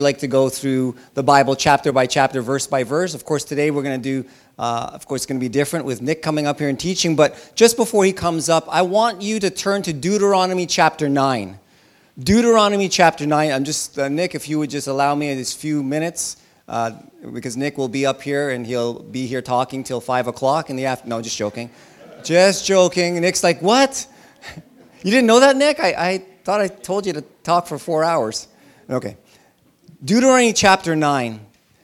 like to go through the Bible chapter by chapter, verse by verse. Of course, today we're going to do, it's going to be different with Nick coming up here and teaching. But just before he comes up, I want you to turn to Deuteronomy chapter 9. Deuteronomy chapter 9. I'm just, Nick, if you would just allow me these few minutes, because Nick will be up here and he'll be here talking till 5 o'clock in the afternoon. No, just joking. Just joking. Nick's like, what? You didn't know that, Nick? I thought I told you to talk for 4 hours. Okay. Deuteronomy chapter 9.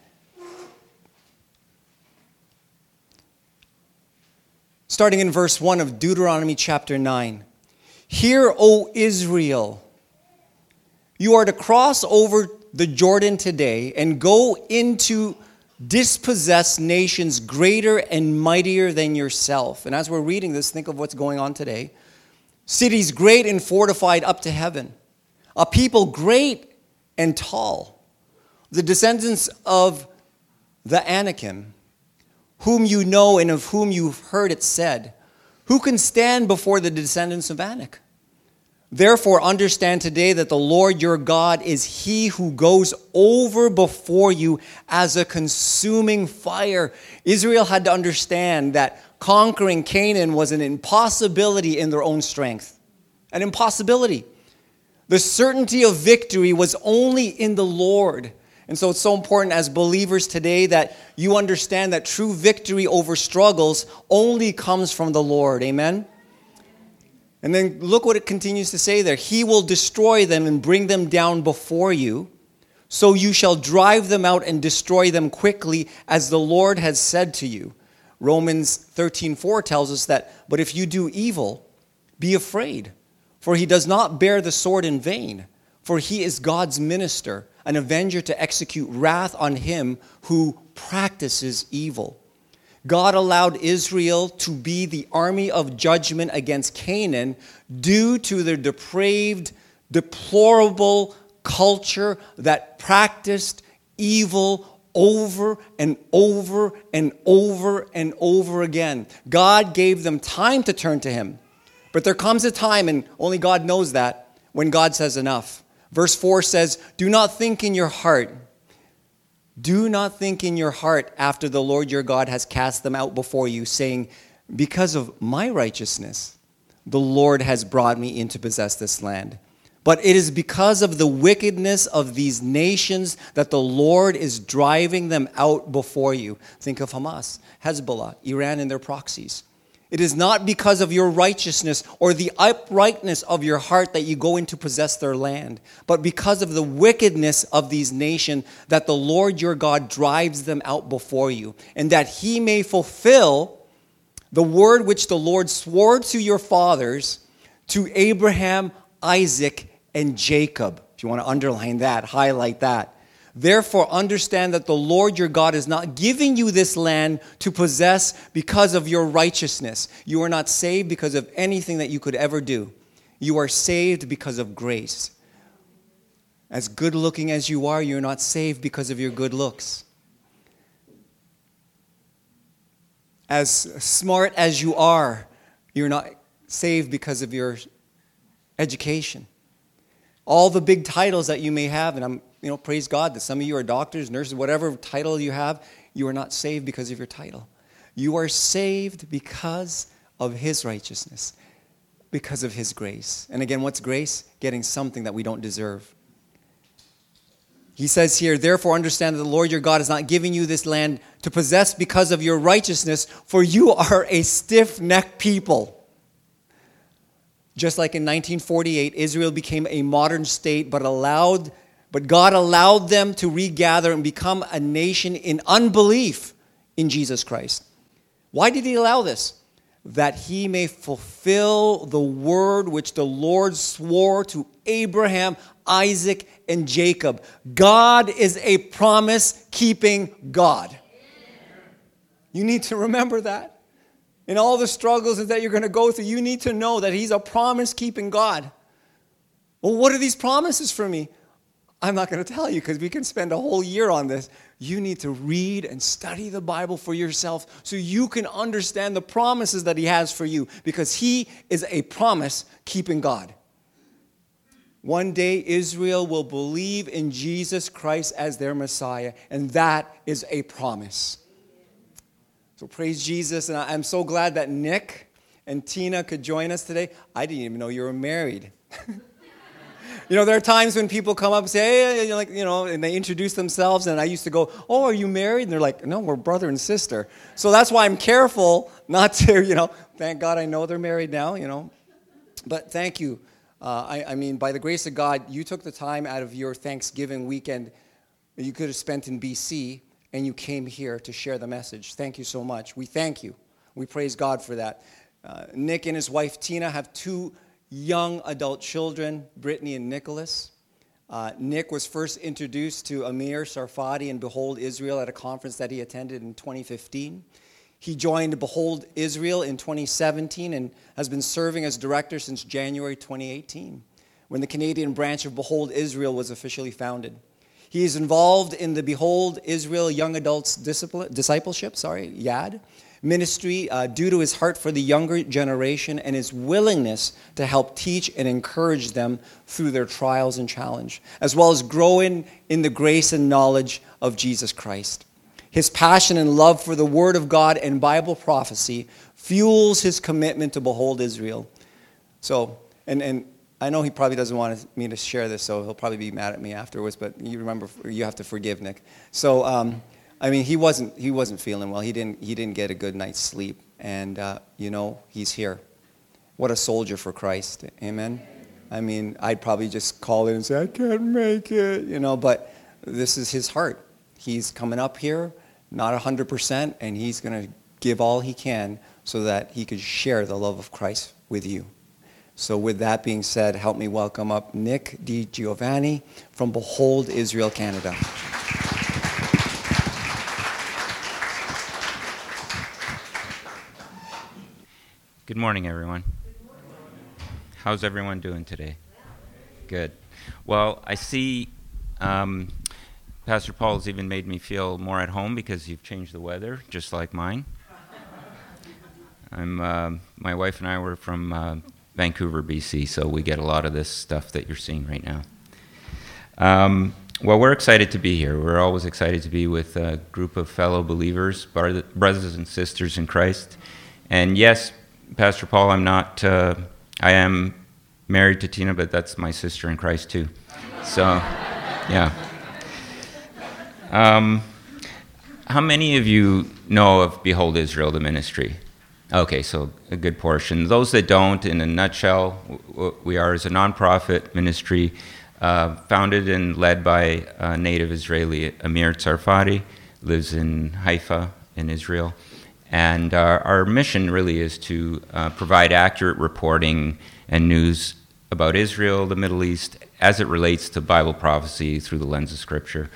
Starting in verse 1 of Deuteronomy chapter 9. Hear, O Israel, you are to cross over the Jordan today and go into dispossess nations greater and mightier than yourself. And as we're reading this, think of what's going on today. Cities great and fortified up to heaven. A people great and tall. The descendants of the Anakim, whom you know and of whom you've heard it said, who can stand before the descendants of Anak? Therefore understand today that the Lord your God is he who goes over before you as a consuming fire. Israel had to understand that conquering Canaan was an impossibility in their own strength. An impossibility. The certainty of victory was only in the Lord. And so it's so important as believers today that you understand that true victory over struggles only comes from the Lord. Amen? And then look what it continues to say there. He will destroy them and bring them down before you. So you shall drive them out and destroy them quickly as the Lord has said to you. Romans 13:4 tells us that, but if you do evil, be afraid. For he does not bear the sword in vain. For he is God's minister, an avenger to execute wrath on him who practices evil. God allowed Israel to be the army of judgment against Canaan due to their depraved, deplorable culture that practiced evil over and over and over and over again. God gave them time to turn to him. But there comes a time, and only God knows that, when God says enough. Verse 4 says, do not think in your heart after the Lord your God has cast them out before you, saying, because of my righteousness, the Lord has brought me in to possess this land. But it is because of the wickedness of these nations that the Lord is driving them out before you. Think of Hamas, Hezbollah, Iran and their proxies. It is not because of your righteousness or the uprightness of your heart that you go in to possess their land, but because of the wickedness of these nations that the Lord your God drives them out before you, and that he may fulfill the word which the Lord swore to your fathers, to Abraham, Isaac, and Jacob. If you want to underline that, highlight that. Therefore, understand that the Lord your God is not giving you this land to possess because of your righteousness. You are not saved because of anything that you could ever do. You are saved because of grace. As good looking as you are, you're not saved because of your good looks. As smart as you are, you're not saved because of your education. All the big titles that you may have, and praise God that some of you are doctors, nurses, whatever title you have, you are not saved because of your title. You are saved because of his righteousness, because of his grace. And again, what's grace? Getting something that we don't deserve. He says here, therefore understand that the Lord your God is not giving you this land to possess because of your righteousness, for you are a stiff-necked people. Just like in 1948, Israel became a modern state, but God allowed them to regather and become a nation in unbelief in Jesus Christ. Why did he allow this? That he may fulfill the word which the Lord swore to Abraham, Isaac, and Jacob. God is a promise-keeping God. You need to remember that. In all the struggles that you're going to go through, you need to know that he's a promise-keeping God. Well, what are these promises for me? I'm not going to tell you because we can spend a whole year on this. You need to read and study the Bible for yourself so you can understand the promises that he has for you, because he is a promise-keeping God. One day Israel will believe in Jesus Christ as their Messiah, and that is a promise. So praise Jesus, and I'm so glad that Nick and Tina could join us today. I didn't even know you were married. There are times when people come up and say, hey, and they introduce themselves, and I used to go, oh, are you married? And they're like, no, we're brother and sister. So that's why I'm careful not to, thank God I know they're married now, But thank you. I mean, by the grace of God, you took the time out of your Thanksgiving weekend that you could have spent in BC, and you came here to share the message. Thank you so much. We thank you. We praise God for that. Nick and his wife, Tina, have 2 young adult children, Brittany and Nicholas. Nick was first introduced to Amir Sarfati and Behold Israel at a conference that he attended in 2015. He joined Behold Israel in 2017 and has been serving as director since January 2018, when the Canadian branch of Behold Israel was officially founded. He is involved in the Behold Israel Young Adults Discipleship, YAD, ministry due to his heart for the younger generation and his willingness to help teach and encourage them through their trials and challenge, as well as growing in the grace and knowledge of Jesus Christ. His passion and love for the Word of God and Bible prophecy fuels his commitment to Behold Israel. So, and I know he probably doesn't want me to share this, so he'll probably be mad at me afterwards, but you have to forgive Nick. So, he wasn't feeling well. He didn't get a good night's sleep, and he's here. What a soldier for Christ, amen. I'd probably just call in and say I can't make it, but this is his heart. He's coming up here, not 100%, and he's going to give all he can so that he could share the love of Christ with you. So with that being said, help me welcome up Nick DiGiovanni from Behold Israel, Canada. Good morning, everyone. How's everyone doing today? Good. Well, I see Pastor Paul's even made me feel more at home because you've changed the weather, just like mine. My wife and I were from Vancouver, BC, so we get a lot of this stuff that you're seeing right now. Well, we're excited to be here. We're always excited to be with a group of fellow believers, brothers and sisters in Christ. And yes, Pastor Paul, I am married to Tina, but that's my sister in Christ too. So, yeah. How many of you know of Behold Israel, the ministry? Okay, so a good portion. Those that don't, in a nutshell, we are as a nonprofit ministry founded and led by a native Israeli, Amir Sarfati, lives in Haifa in Israel. And our mission really is to provide accurate reporting and news about Israel, the Middle East, as it relates to Bible prophecy through the lens of Scripture.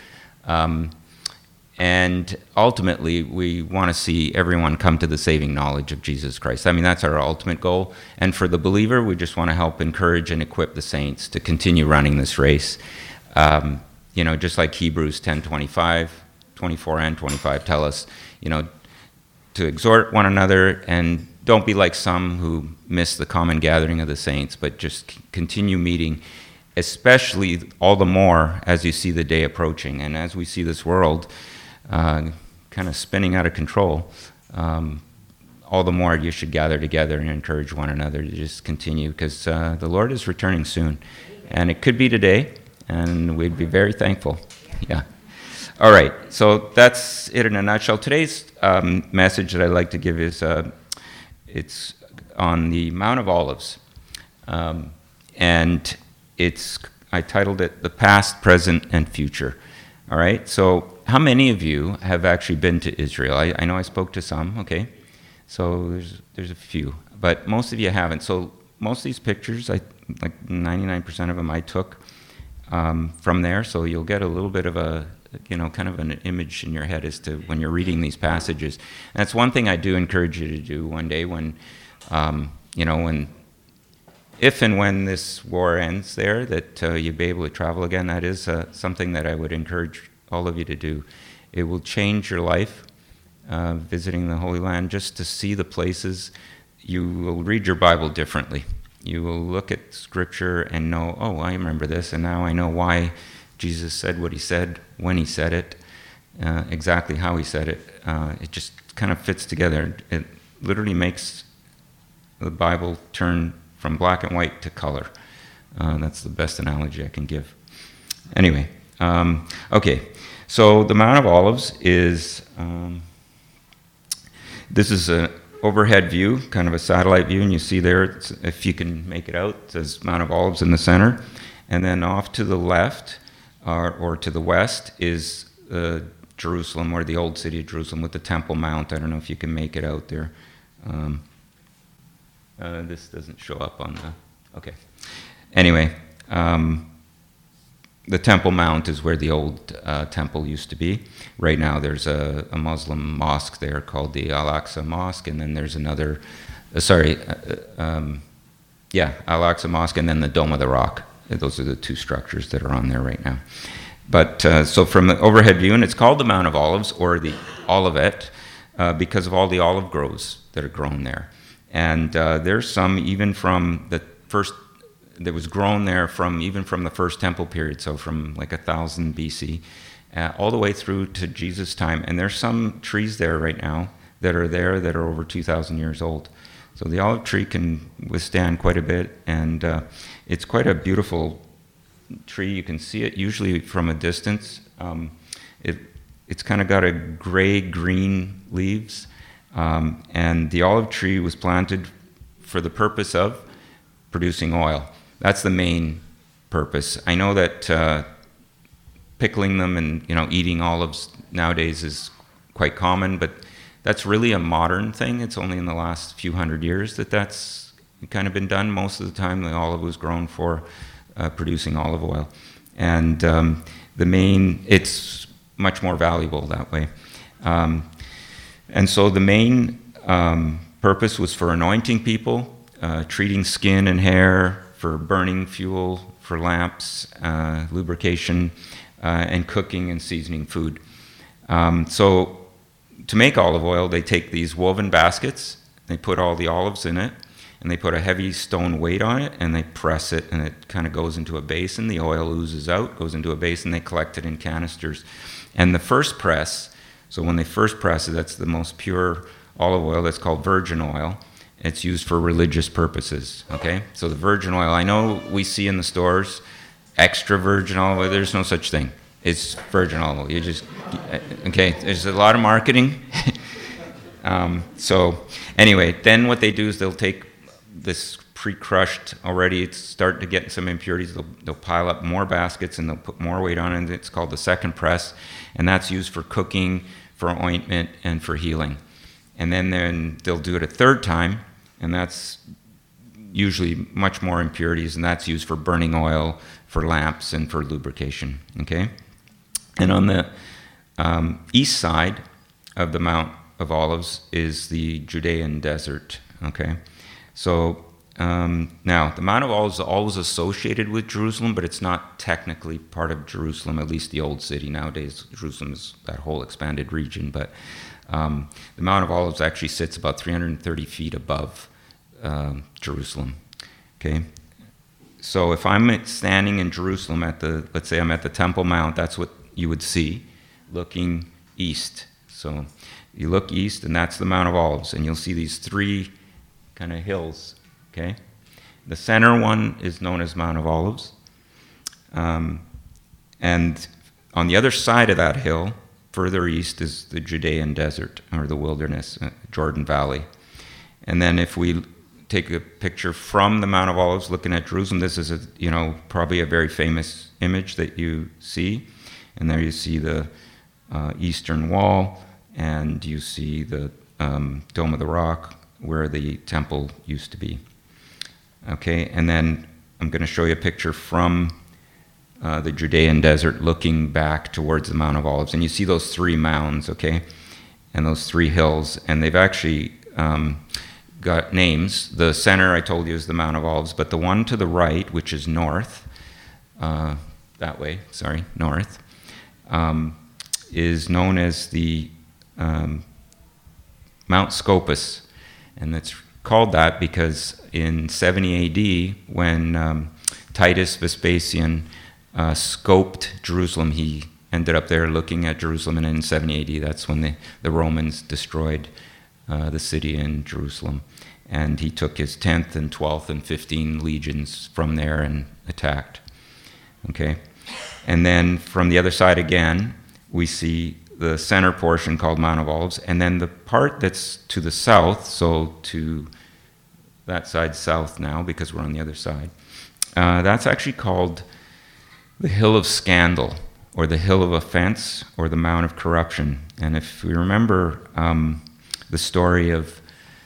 And ultimately, we want to see everyone come to the saving knowledge of Jesus Christ. That's our ultimate goal. And for the believer, we just want to help encourage and equip the saints to continue running this race. Just like Hebrews 10:25, 24 and 25 tell us, to exhort one another, and don't be like some who miss the common gathering of the saints, but just continue meeting, especially all the more as you see the day approaching. And as we see this world kind of spinning out of control, all the more you should gather together and encourage one another to just continue, because the Lord is returning soon. And it could be today, and we'd be very thankful. Yeah. All right, so that's it in a nutshell. Today's message that I'd like to give is it's on the Mount of Olives, and I titled it "The Past, Present, and Future." All right, so how many of you have actually been to Israel? I know I spoke to some. Okay, so there's a few, but most of you haven't. So most of these pictures, like 99% of them, I took from there. So you'll get a little bit of a kind of an image in your head as to when you're reading these passages. And that's one thing I do encourage you to do one day when, if and when this war ends there, that you'll be able to travel again. That is something that I would encourage all of you to do. It will change your life, visiting the Holy Land, just to see the places. You will read your Bible differently. you will look at Scripture and know, oh, I remember this, and now I know why Jesus said what he said, when he said it, exactly how he said it. It just kind of fits together. It literally makes the Bible turn from black and white to color. That's the best analogy I can give. Anyway, okay. So the Mount of Olives is, this is an overhead view, kind of a satellite view, and you see there, if you can make it out, it says Mount of Olives in the center. And then off to the left, or to the west, is Jerusalem, or the old city of Jerusalem, with the Temple Mount. I don't know if you can make it out there. This doesn't show up on the... Okay. Anyway, the Temple Mount is where the old temple used to be. Right now there's a Muslim mosque there called the Al-Aqsa Mosque, and then there's another... Al-Aqsa Mosque, and then the Dome of the Rock. Those are the two structures that are on there right now. But so from the overhead view, and it's called the Mount of Olives, or the Olivet, because of all the olive groves that are grown there. And there's some even from the first, that was grown there even from the first temple period, so from like 1000 BC, all the way through to Jesus' time. And there's some trees there right now that are over 2,000 years old. So the olive tree can withstand quite a bit, and it's quite a beautiful tree. You can see it usually from a distance. It's kind of got a gray-green leaves, and the olive tree was planted for the purpose of producing oil. That's the main purpose. I know that pickling them and eating olives nowadays is quite common, but that's really a modern thing. It's only in the last few hundred years that's kind of been done. Most of the time, the olive was grown for producing olive oil, and it's much more valuable that way. And so the main purpose was for anointing people, treating skin and hair, for burning fuel, for lamps, lubrication, and cooking and seasoning food. So to make olive oil, they take these woven baskets, they put all the olives in it, and they put a heavy stone weight on it, and they press it, and it kind of goes into a basin. The oil oozes out, goes into a basin, they collect it in canisters. And the first press, so when they first press it, that's the most pure olive oil, that's called virgin oil. It's used for religious purposes, okay? So the virgin oil, I know we see in the stores extra virgin olive oil. There's no such thing. It's virgin olive oil. Okay, there's a lot of marketing. So anyway, then what they do is they'll take this pre-crushed already, it's starting to get some impurities. They'll pile up more baskets and they'll put more weight on it. It's called the second press, and that's used for cooking, for ointment, and for healing. And then they'll do it a third time, and that's usually much more impurities, and that's used for burning oil, for lamps, and for lubrication. Okay, and on the east side of the Mount of Olives is the Judean desert. Okay, so now the Mount of Olives is always associated with Jerusalem, but it's not technically part of Jerusalem, at least the old city. Nowadays, Jerusalem is that whole expanded region, but the Mount of Olives actually sits about 330 feet above Jerusalem. Okay, so if I'm standing in Jerusalem let's say I'm at the Temple Mount, that's what you would see, looking east. So you look east, and that's the Mount of Olives, and you'll see these three kind of hills. Okay, the center one is known as Mount of Olives, and on the other side of that hill, further east, is the Judean desert, or the wilderness, Jordan Valley. And then if we take a picture from the Mount of Olives looking at Jerusalem, this is probably a very famous image that you see. And there you see the eastern wall, and you see the Dome of the Rock, where the temple used to be. Okay, and then I'm going to show you a picture from the Judean desert looking back towards the Mount of Olives. And you see those three mounds, okay, and those three hills, and they've actually got names. The center, I told you, is the Mount of Olives, but the one to the right, which is north, north, is known as the Mount Scopus, and that's called that because in 70 AD, when Titus Vespasian scoped Jerusalem, he ended up there looking at Jerusalem, and in 70 AD, that's when the Romans destroyed the city in Jerusalem. And he took his 10th and 12th and 15 legions from there and attacked. Okay? And then from the other side again, we see the center portion called Mount of Olives, and then the part that's to the south, so to that side south now, because we're on the other side, that's actually called the Hill of Scandal, or the Hill of Offense, or the Mount of Corruption. And if we remember the story of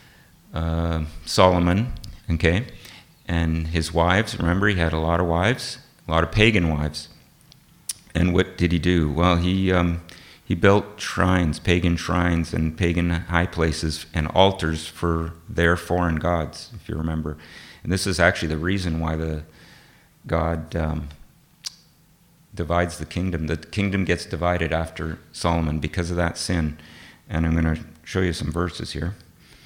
Solomon, okay, and his wives, remember he had a lot of wives, a lot of pagan wives. And what did he do? Well, he built shrines, pagan shrines, and pagan high places and altars for their foreign gods, if you remember. And this is actually the reason why God divides the kingdom. The kingdom gets divided after Solomon because of that sin. And I'm going to show you some verses here.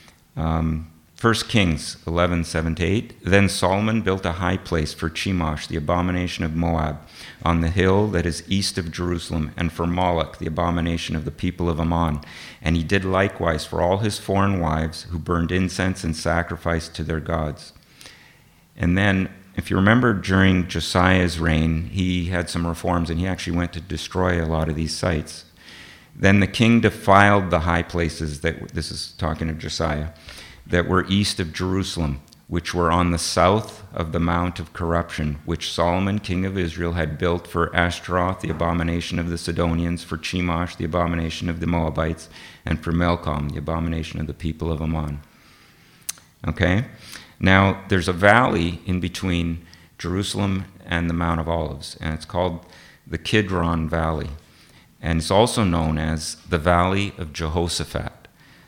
1 Kings 11:7-8. Then Solomon built a high place for Chemosh, the abomination of Moab, on the hill that is east of Jerusalem, and for Moloch, the abomination of the people of Ammon. And he did likewise for all his foreign wives who burned incense and sacrificed to their gods. And then, if you remember, during Josiah's reign, he had some reforms, and he actually went to destroy a lot of these sites. Then the king defiled the high places, this is talking of Josiah, that were east of Jerusalem, which were on the south of the Mount of Corruption, which Solomon, king of Israel, had built for Ashtaroth, the abomination of the Sidonians, for Chemosh, the abomination of the Moabites, and for Milcom, the abomination of the people of Ammon. Okay? Now, there's a valley in between Jerusalem and the Mount of Olives, and it's called the Kidron Valley. And it's also known as the Valley of Jehoshaphat,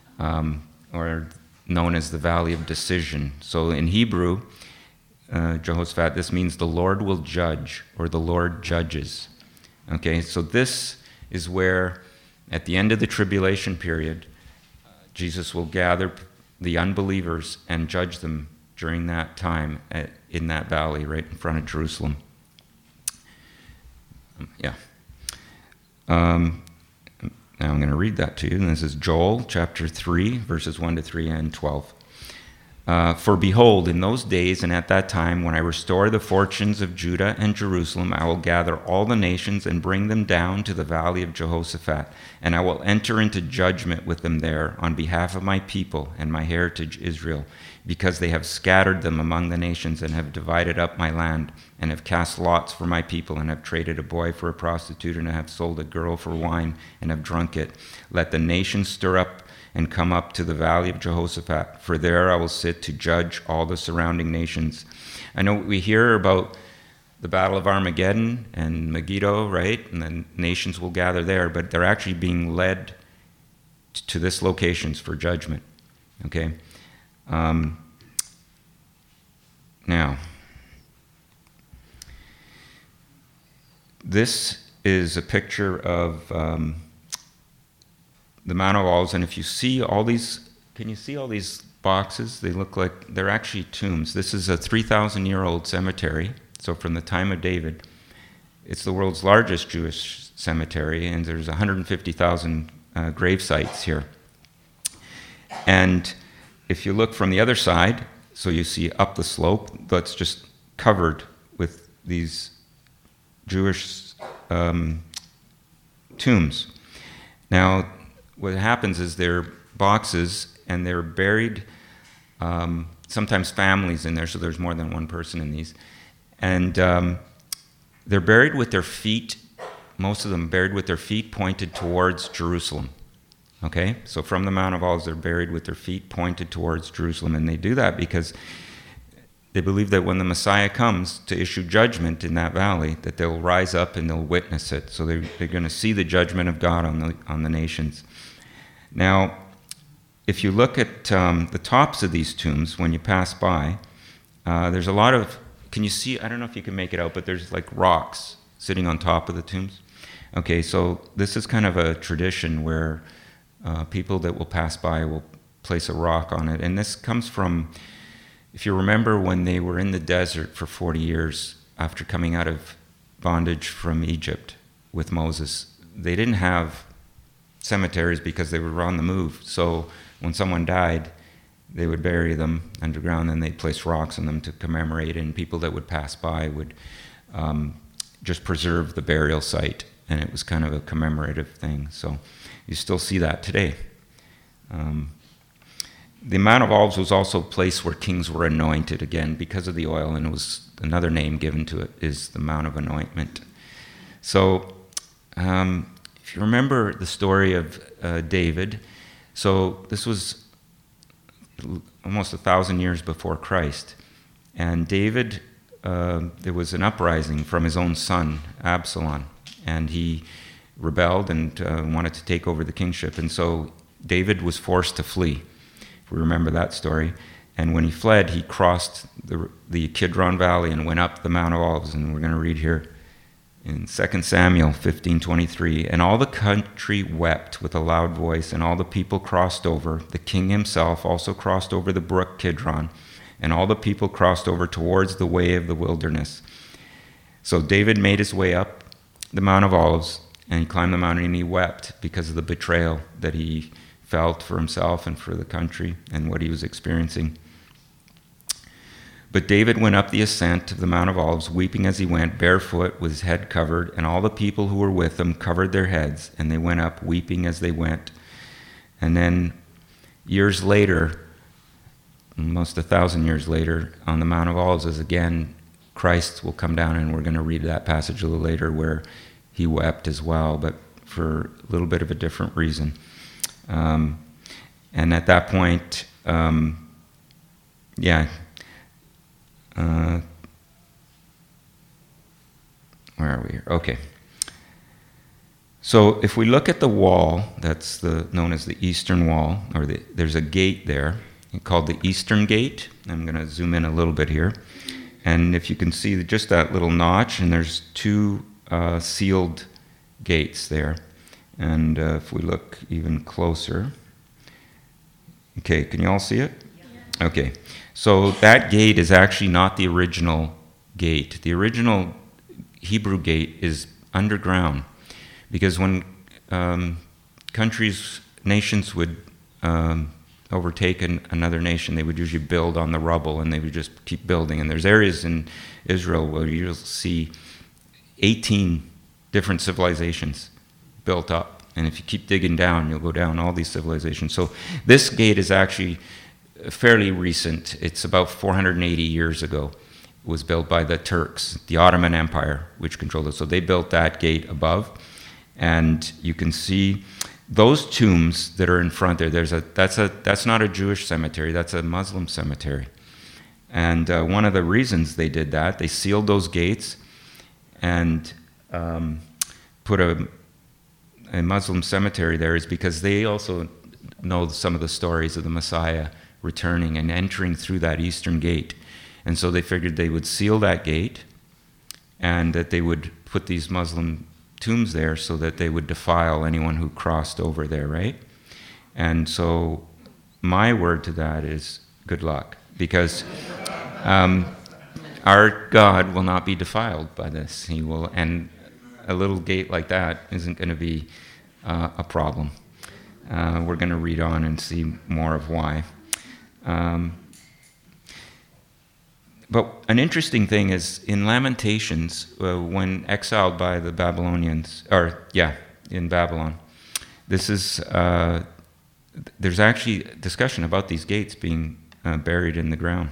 or known as the Valley of Decision. So in Hebrew, Jehoshaphat, this means the Lord will judge, or the Lord judges. Okay, so this is where, at the end of the tribulation period, Jesus will gather the unbelievers and judge them during that time in that valley right in front of Jerusalem. Yeah. Now I'm going to read that to you. And this is Joel chapter 3, verses 1-3 and 12. For behold, in those days and at that time, when I restore the fortunes of Judah and Jerusalem, I will gather all the nations and bring them down to the valley of Jehoshaphat, and I will enter into judgment with them there on behalf of my people and my heritage Israel, because they have scattered them among the nations and have divided up my land, and have cast lots for my people, and have traded a boy for a prostitute, and have sold a girl for wine, and have drunk it. Let the nations stir up and come up to the valley of Jehoshaphat, for there I will sit to judge all the surrounding nations. I know we hear about the Battle of Armageddon and Megiddo, right? And the nations will gather there, but they're actually being led to this locations for judgment. Okay? Now, this is a picture of the Mount of Olives, and if you see all these, can you see all these boxes? They look like they're actually tombs. This is a 3,000-year-old cemetery, so from the time of David. It's the world's largest Jewish cemetery, and there's 150,000 grave sites here. And if you look from the other side, so you see up the slope, that's just covered with these Jewish tombs. Now, what happens is they're boxes, and they're buried, sometimes families in there, so there's more than one person in these. And they're buried with their feet, most of them buried with their feet pointed towards Jerusalem. Okay? So from the Mount of Olives, they're buried with their feet pointed towards Jerusalem. And they do that because they believe that when the Messiah comes to issue judgment in that valley, that they'll rise up and they'll witness it. So they're going to see the judgment of God on the nations. Now, if you look at the tops of these tombs, when you pass by, there's a lot of, can you see, I don't know if you can make it out, but there's like rocks sitting on top of the tombs. Okay, so this is kind of a tradition where people that will pass by will place a rock on it. And this comes from, if you remember, when they were in the desert for 40 years after coming out of bondage from Egypt with Moses, they didn't have cemeteries because they were on the move. So when someone died, they would bury them underground, and they'd place rocks on them to commemorate, and people that would pass by would just preserve the burial site, and it was kind of a commemorative thing. So you still see that today. The Mount of Olives was also a place where kings were anointed, again, because of the oil, and it was another name given to it is the Mount of Anointment. So if you remember the story of David, so this was almost 1,000 years before Christ. And David, there was an uprising from his own son, Absalom, and he rebelled and wanted to take over the kingship. And so David was forced to flee, if we remember that story. And when he fled, he crossed the Kidron Valley and went up the Mount of Olives. And we're going to read here in 2 Samuel 15:23, and all the country wept with a loud voice, and all the people crossed over. The king himself also crossed over the brook Kidron, and all the people crossed over towards the way of the wilderness. So David made his way up the Mount of Olives, and he climbed the mountain, and he wept because of the betrayal that he felt for himself and for the country and what he was experiencing. But David went up the ascent of the Mount of Olives, weeping as he went, barefoot, with his head covered, and all the people who were with him covered their heads, and they went up weeping as they went. And then years later, almost 1,000 years later, on the Mount of Olives is again, Christ will come down, and we're going to read that passage a little later where he wept as well, but for a little bit of a different reason. And at that point, where are we here? Okay. So if we look at the wall, that's known as the Eastern Wall, or there's a gate there called the Eastern Gate. I'm going to zoom in a little bit here. And if you can see just that little notch, and there's two sealed gates there. And if we look even closer, okay, can you all see it? Yeah. Okay. So that gate is actually not the original gate. The original Hebrew gate is underground, because when nations would overtake another nation, they would usually build on the rubble, and they would just keep building. And there's areas in Israel where you'll see 18 different civilizations built up. And if you keep digging down, you'll go down all these civilizations. So this gate is actually fairly recent. It's about 480 years ago. It was built by the Turks, the Ottoman Empire, which controlled it. So they built that gate above, and you can see those tombs that are in front there. That's not a Jewish cemetery. That's a Muslim cemetery. And one of the reasons they did that, they sealed those gates and put a Muslim cemetery there, is because they also know some of the stories of the Messiah returning and entering through that eastern gate. And so they figured they would seal that gate, and that they would put these Muslim tombs there so that they would defile anyone who crossed over there, right? And so my word to that is good luck, because our God will not be defiled by this. He will, and a little gate like that isn't going to be a problem. We're going to read on and see more of why. But an interesting thing is in Lamentations, when exiled by the Babylonians, in Babylon, there's actually discussion about these gates being buried in the ground.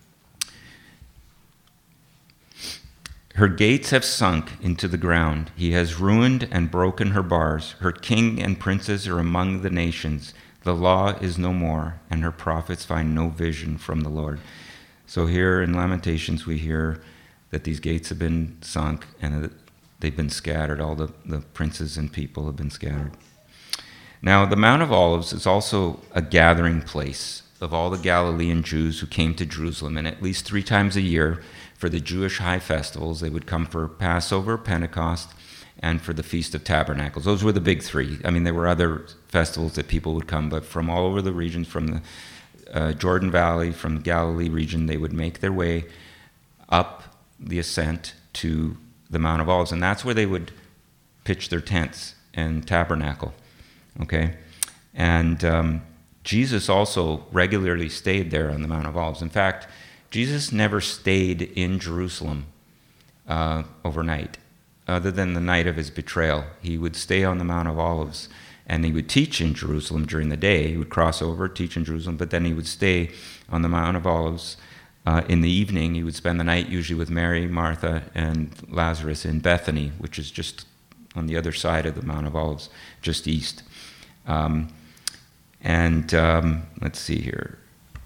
Her gates have sunk into the ground. He has ruined and broken her bars. Her king and princes are among the nations. The law is no more, and her prophets find no vision from the Lord. So here in Lamentations, we hear that these gates have been sunk and that they've been scattered. All the princes and people have been scattered. Now, the Mount of Olives is also a gathering place of all the Galilean Jews who came to Jerusalem, and at least 3 times a year for the Jewish high festivals. They would come for Passover, Pentecost, and for the Feast of Tabernacles. Those were the big three. I mean, there were other festivals that people would come, but from all over the regions, from the Jordan Valley, from the Galilee region, they would make their way up the ascent to the Mount of Olives, and that's where they would pitch their tents and tabernacle, okay? And Jesus also regularly stayed there on the Mount of Olives. In fact, Jesus never stayed in Jerusalem overnight, other than the night of his betrayal. He would stay on the Mount of Olives, and he would teach in Jerusalem during the day. He would cross over, teach in Jerusalem, but then he would stay on the Mount of Olives. In the evening, he would spend the night usually with Mary, Martha, and Lazarus in Bethany, which is just on the other side of the Mount of Olives, just east. Let's see here.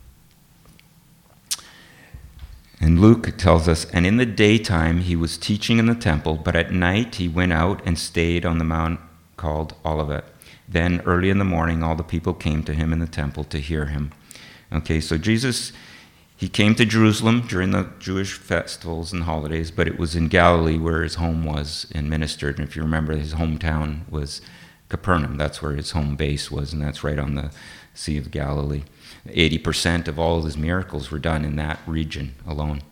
And Luke tells us, and in the daytime he was teaching in the temple, but at night he went out and stayed on the mount called Olivet. Then early in the morning all the people came to him in the temple to hear him. Okay, so Jesus, he came to Jerusalem during the Jewish festivals and holidays, but it was in Galilee where his home was and ministered. And if you remember, his hometown was Capernaum. That's where his home base was, and that's right on the Sea of Galilee. 80% of all of his miracles were done in that region alone.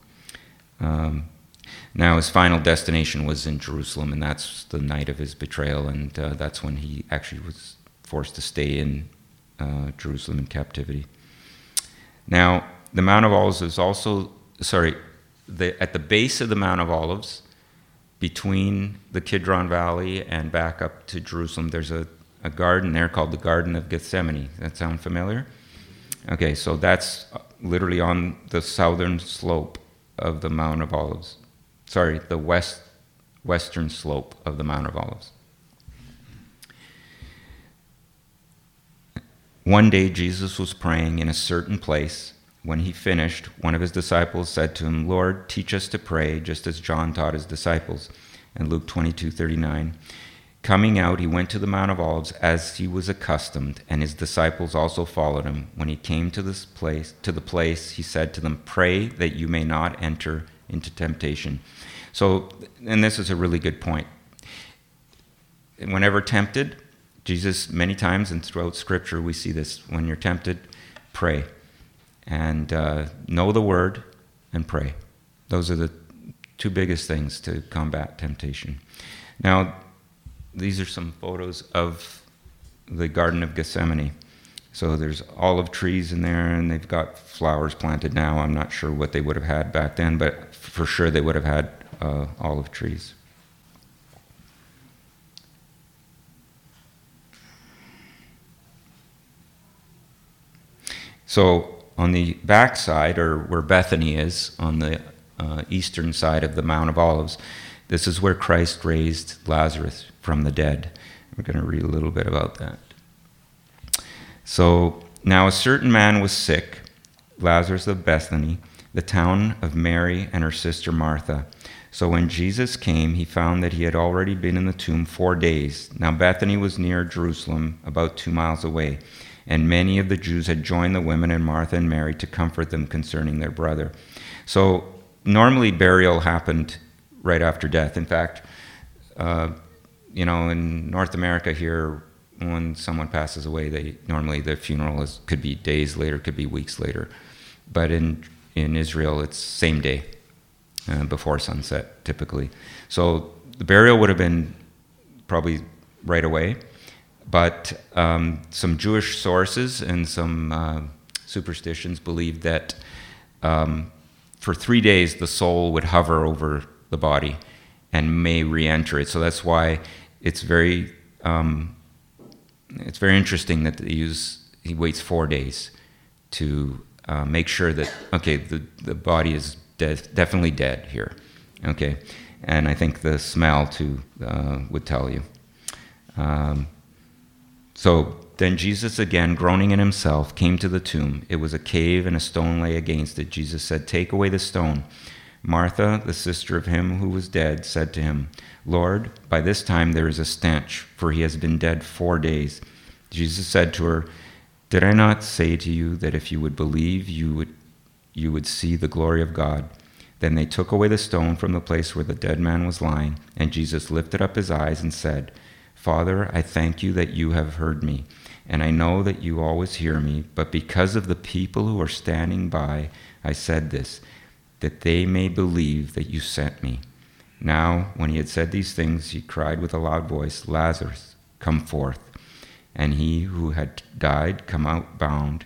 Now his final destination was in Jerusalem, and that's the night of his betrayal, and that's when he actually was forced to stay in Jerusalem in captivity. Now, the Mount of Olives is also, at the base of the Mount of Olives, between the Kidron Valley and back up to Jerusalem, there's a garden there called the Garden of Gethsemane. Does that sound familiar? Okay, so that's literally on the southern slope of the Mount of Olives. The western slope of the Mount of Olives. One day Jesus was praying in a certain place. When he finished, one of his disciples said to him, "Lord, teach us to pray, just as John taught his disciples." And Luke 22:39. Coming out, he went to the Mount of Olives as he was accustomed, and his disciples also followed him. When he came to the place, he said to them, "Pray that you may not enter into temptation." So, and this is a really good point. Whenever tempted, Jesus, many times and throughout Scripture, we see this. When you're tempted, pray. And know the word and pray. Those are the two biggest things to combat temptation. Now, these are some photos of the Garden of Gethsemane. So there's olive trees in there, and they've got flowers planted now. I'm not sure what they would have had back then, but for sure they would have had olive trees. So on the back side, or where Bethany is, on the eastern side of the Mount of Olives, this is where Christ raised Lazarus from the dead. We're going to read a little bit about that. So, now a certain man was sick, Lazarus of Bethany, the town of Mary and her sister Martha. So when Jesus came, he found that he had already been in the tomb 4 days. Now Bethany was near Jerusalem, about 2 miles away, and many of the Jews had joined the women and Martha and Mary to comfort them concerning their brother. So normally burial happened right after death. In fact, in North America here, when someone passes away, normally their funeral could be days later, could be weeks later. But in Israel, it's same day, before sunset, typically. So the burial would have been probably right away. But some Jewish sources and some superstitions believed that for 3 days the soul would hover over the body and may re-enter it. So that's why it's very interesting that he waits 4 days to make sure that, okay, the body is definitely dead here, okay? And I think the smell too would tell you. So then Jesus, again, groaning in himself, came to the tomb. It was a cave, and a stone lay against it. Jesus said, "Take away the stone." Martha, the sister of him who was dead, said to him, "Lord, by this time there is a stench, for he has been dead 4 days." Jesus said to her, "Did I not say to you that if you would believe, you would see the glory of God?" Then they took away the stone from the place where the dead man was lying, and Jesus lifted up his eyes and said, Father, I thank you that you have heard me, and I know that you always hear me, but because of the people who are standing by, I said this, that they may believe that you sent me. Now, when he had said these things, he cried with a loud voice, Lazarus, come forth. And he who had died came out bound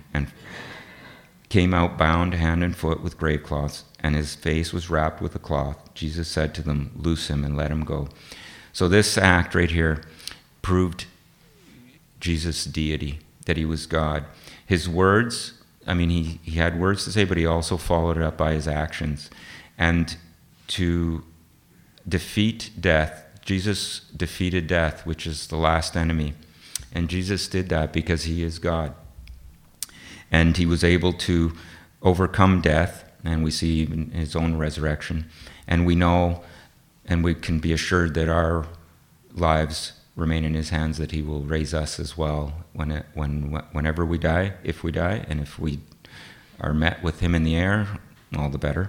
hand and foot with grave cloths, and his face was wrapped with a cloth. Jesus said to them, Loose him and let him go. So this act right here proved Jesus' deity, that he was God. His words, he had words to say, but he also followed it up by his actions. And to defeat death, Jesus defeated death, which is the last enemy. And Jesus did that because he is God. And he was able to overcome death, and we see even his own resurrection. And we know, and we can be assured that our lives remain in his hands, that he will raise us as well whenever we die, if we die, and if we are met with him in the air, all the better.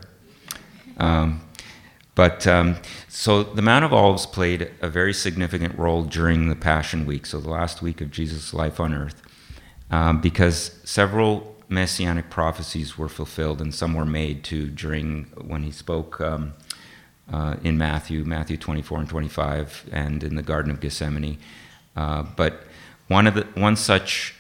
So the Mount of Olives played a very significant role during the Passion Week, so the last week of Jesus' life on earth, because several messianic prophecies were fulfilled, and some were made too when he spoke in Matthew 24 and 25, and in the Garden of Gethsemane. But one such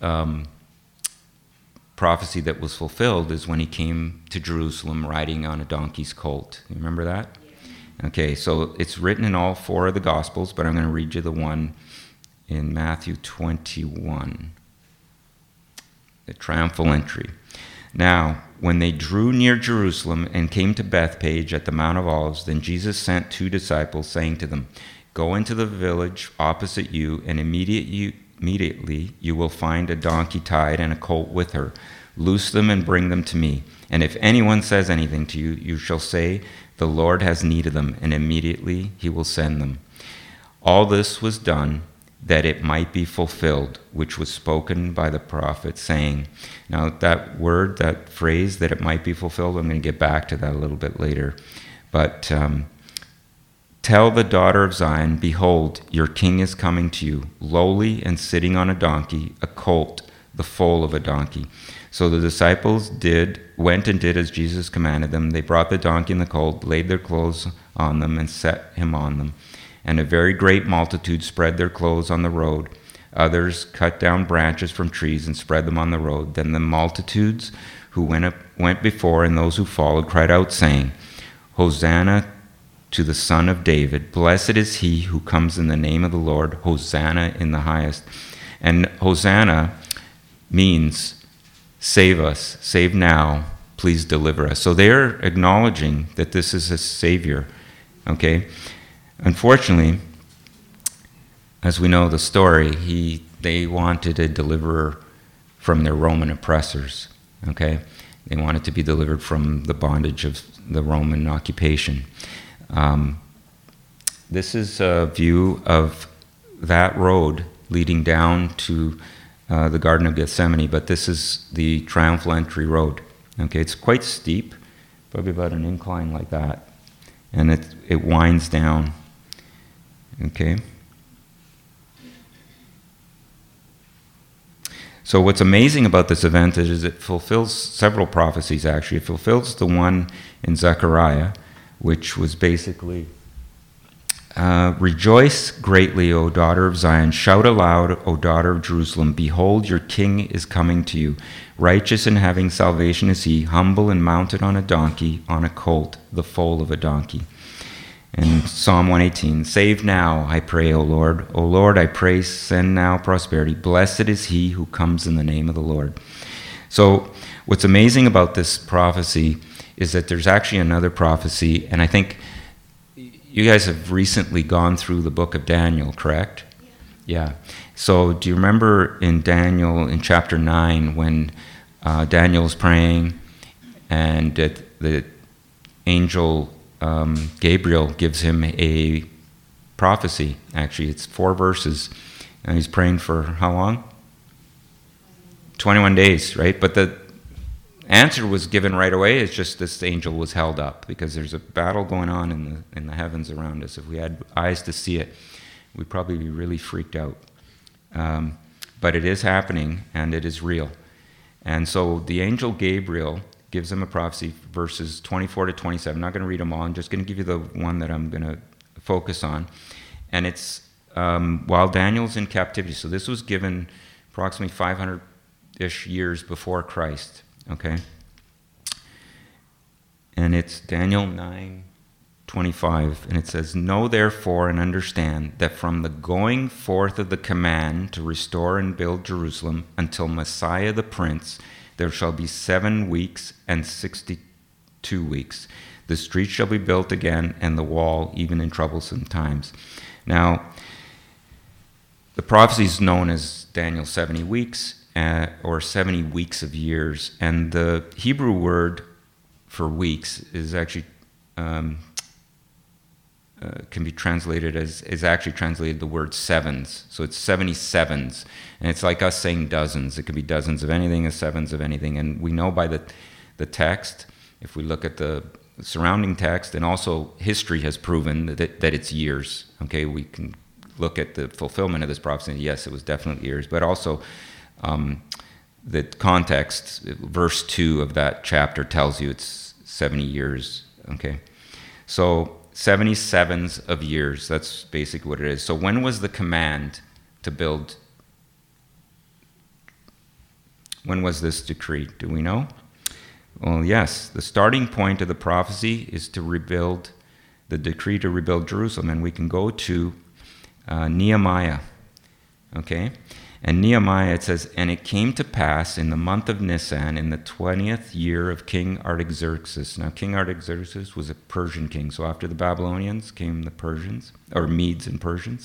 prophecy that was fulfilled is when he came to Jerusalem riding on a donkey's colt. You remember that? Yeah. Okay, so it's written in all four of the Gospels, but I'm going to read you the one in Matthew 21, the triumphal entry. Now, when they drew near Jerusalem and came to Bethphage at the Mount of Olives, then Jesus sent 2 disciples, saying to them, Go into the village opposite you, and immediately you will find a donkey tied and a colt with her. Loose them and bring them to me. And if anyone says anything to you, you shall say, The Lord has need of them, and immediately he will send them. All this was done that it might be fulfilled, which was spoken by the prophet, saying. Now that word, that phrase, that it might be fulfilled, I'm going to get back to that a little bit later. But tell the daughter of Zion, Behold, your king is coming to you, lowly and sitting on a donkey, a colt, the foal of a donkey. So the disciples went and did as Jesus commanded them. They brought the donkey and the colt, laid their clothes on them, and set him on them. And a very great multitude spread their clothes on the road. Others cut down branches from trees and spread them on the road. Then the multitudes who went before and those who followed cried out, saying, Hosanna to the Son of David. Blessed is he who comes in the name of the Lord. Hosanna in the highest. And Hosanna means save us, save now, please deliver us. So they're acknowledging that this is a Savior, okay? Unfortunately, as we know the story, they wanted a deliverer from their Roman oppressors, okay? They wanted to be delivered from the bondage of the Roman occupation. This is a view of that road leading down to the Garden of Gethsemane, but this is the Triumphal Entry Road, okay? It's quite steep, probably about an incline like that, and it winds down. Okay. So what's amazing about this event is it fulfills several prophecies, actually. It fulfills the one in Zechariah, which was basically, Rejoice greatly, O daughter of Zion. Shout aloud, O daughter of Jerusalem. Behold, your king is coming to you. Righteous and having salvation is he, humble and mounted on a donkey, on a colt, the foal of a donkey. And Psalm 118, Save now, I pray, O Lord. O Lord, I pray, send now prosperity. Blessed is he who comes in the name of the Lord. So what's amazing about this prophecy is that there's actually another prophecy, and I think you guys have recently gone through the book of Daniel, correct? Yeah. So do you remember in Daniel, in chapter 9, when Daniel's praying, and the angel Gabriel gives him a prophecy. Actually, it's 4 verses, and he's praying for how long? 21 days, right? But answer was given right away. It's just this angel was held up because there's a battle going on in the heavens around us. If we had eyes to see it, we'd probably be really freaked out. But it is happening, and it is real. And so the angel Gabriel gives them a prophecy, verses 24 to 27. I'm not going to read them all. I'm just going to give you the one that I'm going to focus on. And it's while Daniel's in captivity. So this was given approximately 500-ish years before Christ. Okay? And it's Daniel 9:25, and it says, "Know therefore and understand that from the going forth of the command to restore and build Jerusalem until Messiah the Prince, there shall be 7 weeks and 62 weeks. The street shall be built again, and the wall even in troublesome times." Now, the prophecy is known as Daniel's 70 weeks, or 70 weeks of years. And the Hebrew word for weeks is actually can be translated is actually translated the word sevens. So it's 77s. And it's like us saying dozens. It could be dozens of anything and sevens of anything. And we know by the text, if we look at the surrounding text, and also history has proven that it's years. Okay, we can look at the fulfillment of this prophecy. Yes, it was definitely years. But also the context, verse 2 of that chapter tells you it's 70 years. Okay, so 77s of years, that's basically what it is. So when was the command to build? When was this decreed? Do we know? Well, yes. The starting point of the prophecy is to rebuild, the decree to rebuild Jerusalem. And we can go to Nehemiah. Okay? And Nehemiah, it says, "And it came to pass in the month of Nisan, in the 20th year of King Artaxerxes." Now, King Artaxerxes was a Persian king. So after the Babylonians came the Persians, or Medes and Persians.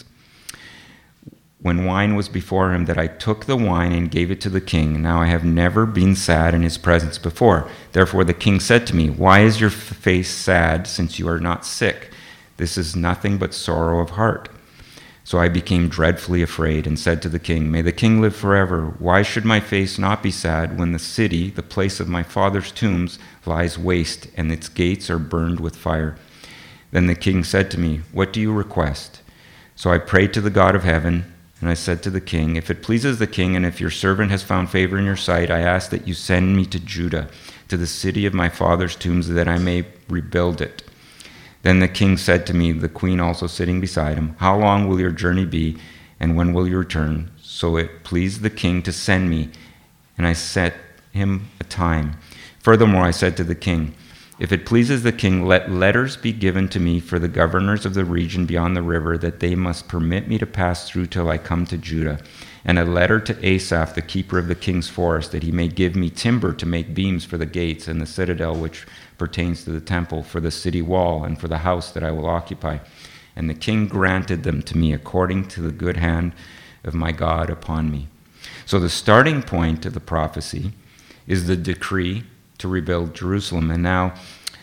"When wine was before him, that I took the wine and gave it to the king. Now I have never been sad in his presence before. Therefore the king said to me, 'Why is your face sad, since you are not sick? This is nothing but sorrow of heart.' So I became dreadfully afraid and said to the king, 'May the king live forever. Why should my face not be sad when the city, the place of my father's tombs, lies waste and its gates are burned with fire?' Then the king said to me, 'What do you request?' So I prayed to the God of heaven, and I said to the king, 'If it pleases the king, and if your servant has found favor in your sight, I ask that you send me to Judah, to the city of my father's tombs, that I may rebuild it.' Then the king said to me, the queen also sitting beside him, 'How long will your journey be, and when will you return?' So it pleased the king to send me, and I set him a time. Furthermore, I said to the king, 'If it pleases the king, let letters be given to me for the governors of the region beyond the river, that they must permit me to pass through till I come to Judah, and a letter to Asaph, the keeper of the king's forest, that he may give me timber to make beams for the gates and the citadel which pertains to the temple, for the city wall, and for the house that I will occupy.' And the king granted them to me according to the good hand of my God upon me." So the starting point of the prophecy is the decree to rebuild Jerusalem. And now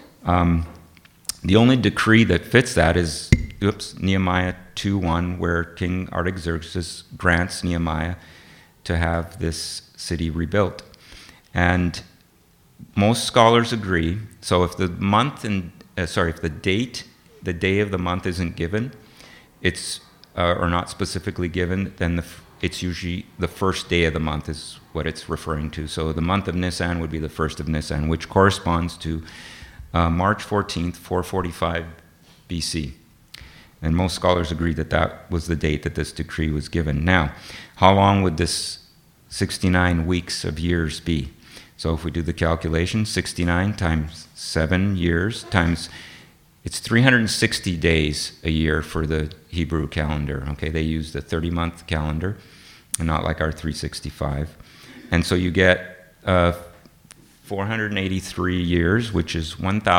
the only decree that fits that is Nehemiah 2:1, where King Artaxerxes grants Nehemiah to have this city rebuilt. And most scholars agree. So if the month and if the day of the month isn't given, it's or not specifically given, then it's usually the first day of the month is what it's referring to. So the month of Nisan would be the first of Nisan, which corresponds to March 14th, 445 BC. And most scholars agree that that was the date that this decree was given. Now, how long would this 69 weeks of years be? So if we do the calculation, 69 times 7 years times, it's 360 days a year for the Hebrew calendar. Okay, they use the 30-month calendar, and not like our 365. And so you get 483 years, which is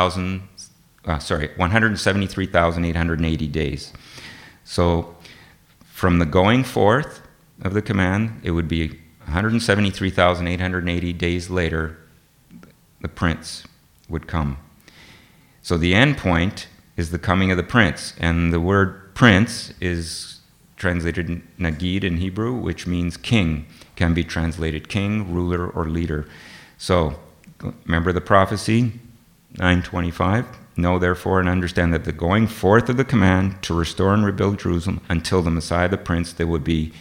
173,880 days. So from the going forth of the command, it would be 173,880 days later, the prince would come. So the end point is the coming of the prince. And the word prince is translated nagid in Hebrew, which means king. Can be translated king, ruler, or leader. So Remember the prophecy, 9:25? Know therefore and understand that the going forth of the command to restore and rebuild Jerusalem until the Messiah the Prince, there would be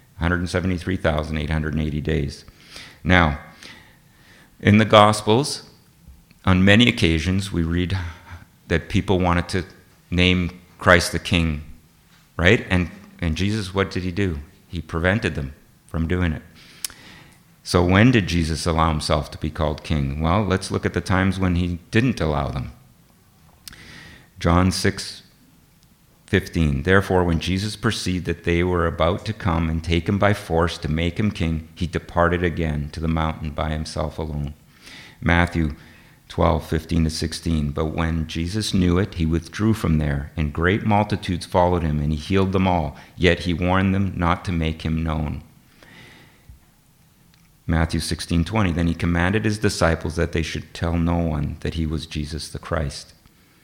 173,880 days. Now, in the Gospels, on many occasions, we read that people wanted to name Christ the King, right? And Jesus, what did he do? He prevented them from doing it. So when did Jesus allow himself to be called king? Well, let's look at the times when he didn't allow them. John 6:15. Therefore, when Jesus perceived that they were about to come and take him by force to make him king, he departed again to the mountain by himself alone. Matthew 12:15-16. But when Jesus knew it, he withdrew from there, and great multitudes followed him, and he healed them all. Yet he warned them not to make him known. Matthew 16:20. Then he commanded his disciples that they should tell no one that he was Jesus the Christ.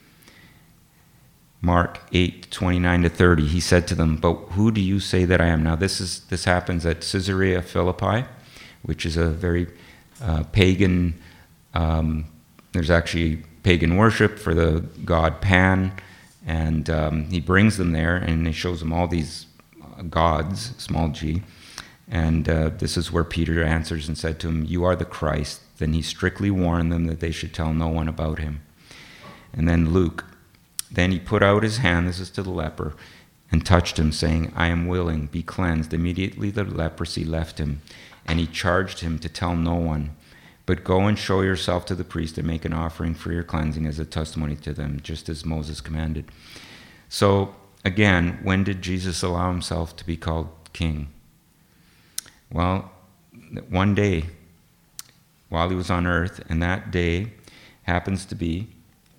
Mark 8:29-30. He said to them, "But who do you say that I am?" Now this happens at Caesarea Philippi, which is a very pagan. There's actually pagan worship for the god Pan, and he brings them there and he shows them all these gods, small g. And this is where Peter answers and said to him, "You are the Christ." Then he strictly warned them that they should tell no one about him. And then Luke, then he put out his hand, this is to the leper, and touched him, saying, "I am willing, be cleansed." Immediately the leprosy left him, and he charged him to tell no one, but go and show yourself to the priest and make an offering for your cleansing as a testimony to them, just as Moses commanded. So again, when did Jesus allow himself to be called king? Well, one day while he was on earth, and that day happens to be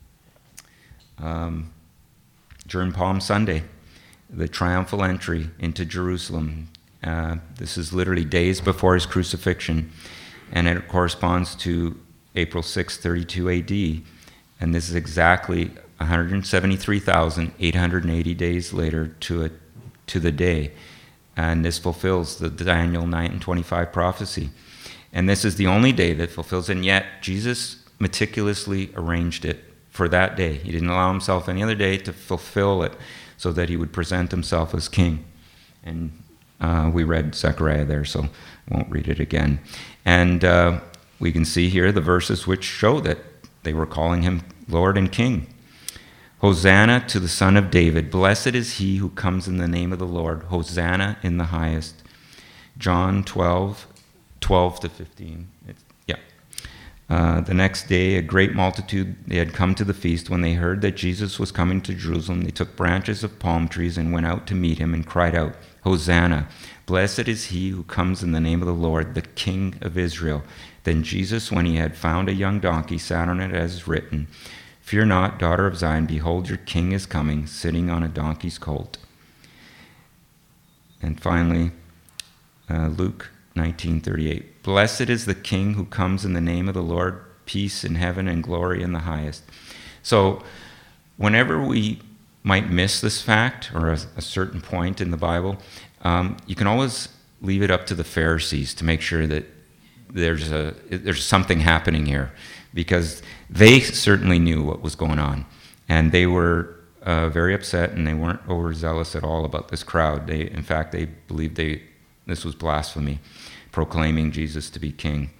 during Palm Sunday, the triumphal entry into Jerusalem. This is literally days before his crucifixion, and it corresponds to April 6, 32 AD, and this is exactly 173,880 days later to the day. And this fulfills the Daniel 9:25 prophecy. And this is the only day that fulfills, and yet Jesus meticulously arranged it for that day. He didn't allow himself any other day to fulfill it so that he would present himself as king. And we read Zechariah there, so I won't read it again. And we can see here the verses which show that they were calling him Lord and King. Hosanna to the Son of David. Blessed is he who comes in the name of the Lord. Hosanna in the highest. John 12:12-15. The next day, a great multitude, they had come to the feast. When they heard that Jesus was coming to Jerusalem, they took branches of palm trees and went out to meet him and cried out, Hosanna! Blessed is he who comes in the name of the Lord, the King of Israel. Then Jesus, when he had found a young donkey, sat on it as is written, Fear not, daughter of Zion, behold, your king is coming, sitting on a donkey's colt. And finally, Luke 19:38. Blessed is the king who comes in the name of the Lord, peace in heaven and glory in the highest. So whenever we might miss this fact or a certain point in the Bible, you can always leave it up to the Pharisees to make sure that there's something happening here, because they certainly knew what was going on, and they were very upset, and they weren't overzealous at all about this crowd. In fact, they believed this was blasphemy, proclaiming Jesus to be king.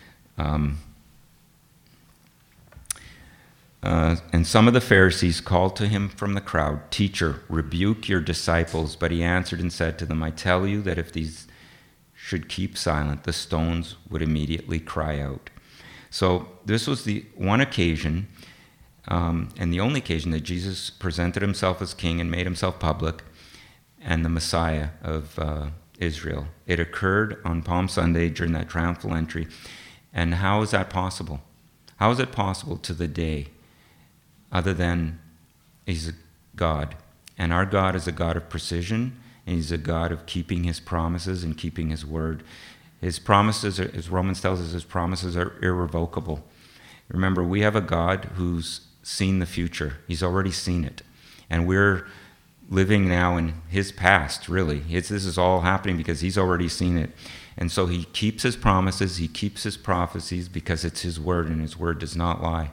And some of the Pharisees called to him from the crowd, Teacher, rebuke your disciples. But he answered and said to them, I tell you that if these should keep silent, the stones would immediately cry out. So this was the one occasion, and the only occasion that Jesus presented himself as king and made himself public and the Messiah of Israel. It occurred on Palm Sunday during that triumphal entry. And how is that possible? How is it possible to the day, other than he's a God? And our God is a God of precision, and he's a God of keeping his promises and keeping his word. His promises, as Romans tells us, his promises are irrevocable. Remember, we have a God who's seen the future. He's already seen it. And we're living now in his past, really. This is all happening because he's already seen it. And so he keeps his promises, he keeps his prophecies because it's his word, and his word does not lie.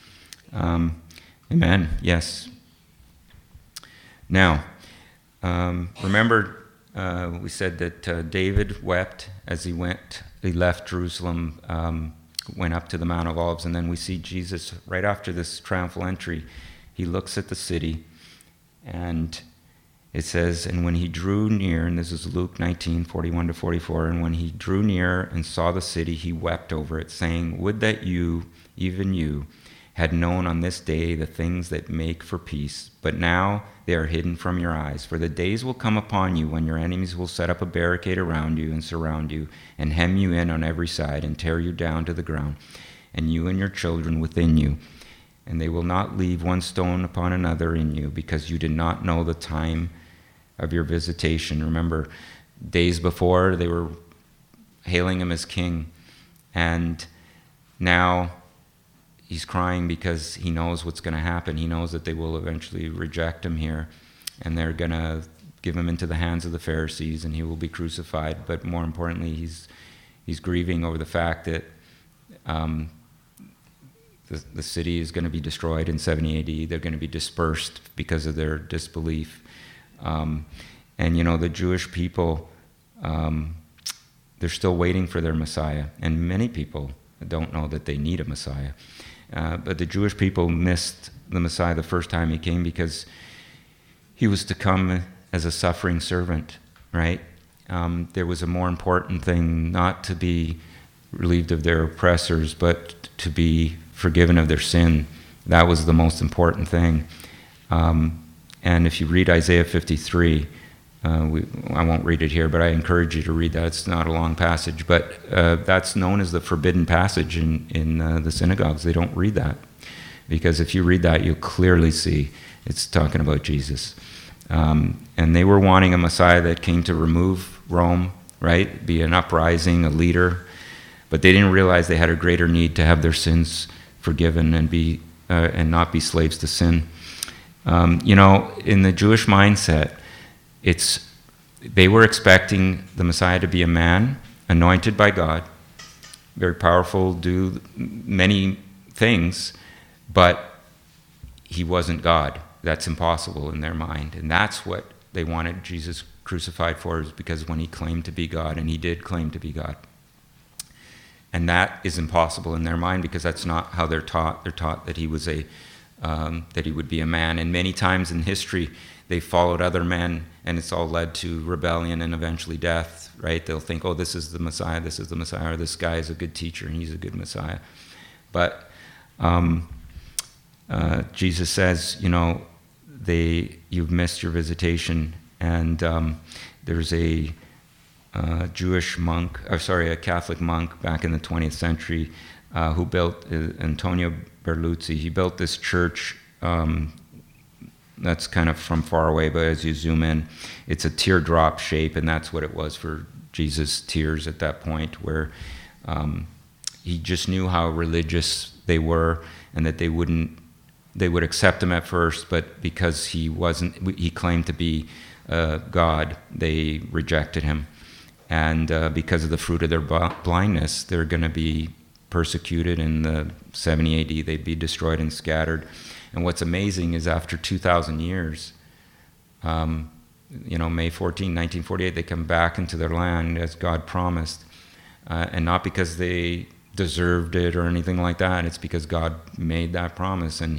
Amen. Yes. Now, remember, we said that David wept as he left Jerusalem, went up to the Mount of Olives, and then we see Jesus right after this triumphal entry. He looks at the city, and it says, and when he drew near, and this is Luke 19, 41 to 44, and when he drew near and saw the city, he wept over it, saying, would that you, even you, had known on this day the things that make for peace, but now they are hidden from your eyes. For the days will come upon you when your enemies will set up a barricade around you and surround you, and hem you in on every side, and tear you down to the ground, and you and your children within you. And they will not leave one stone upon another in you, because you did not know the time of your visitation. Remember, days before they were hailing him as king, and now he's crying because he knows what's going to happen. He knows that they will eventually reject him here, and they're going to give him into the hands of the Pharisees, and he will be crucified. But more importantly, he's grieving over the fact that the city is going to be destroyed in 70 AD. They're going to be dispersed because of their disbelief. And the Jewish people, they're still waiting for their Messiah. And many people don't know that they need a Messiah. But the Jewish people missed the Messiah the first time he came because he was to come as a suffering servant, right? There was a more important thing, not to be relieved of their oppressors, but to be forgiven of their sin. That was the most important thing. And if you read Isaiah 53, I won't read it here, but I encourage you to read that. It's not a long passage, but that's known as the forbidden passage in the synagogues. They don't read that, because if you read that, you'll clearly see it's talking about Jesus. And they were wanting a Messiah that came to remove Rome, right? Be an uprising, a leader. But they didn't realize they had a greater need to have their sins forgiven and not be slaves to sin. In the Jewish mindset, they were expecting the Messiah to be a man anointed by God, very powerful, do many things, but he wasn't God. That's impossible in their mind. And that's what they wanted Jesus crucified for, is because when he claimed to be God, and he did claim to be God. And that is impossible in their mind, because that's not how they're taught. They're taught that he was that he would be a man. And many times in history, they followed other men, and it's all led to rebellion and eventually death, right? They'll think, oh, this is the Messiah, or this guy is a good teacher, and he's a good Messiah. But Jesus says, you've missed your visitation. And there's a Catholic monk back in the 20th century who built, Antonio Berluzzi. He built this church that's kind of from far away, but as you zoom in, it's a teardrop shape, and that's what it was for Jesus' tears at that point, where he just knew how religious they were, and that they would accept him at first, but because he claimed to be God, they rejected him. And because of the fruit of their blindness, they're going to be persecuted. In the 70 AD, they'd be destroyed and scattered. And what's amazing is after 2,000 years, May 14, 1948, they come back into their land as God promised. And not because they deserved it or anything like that. It's because God made that promise, and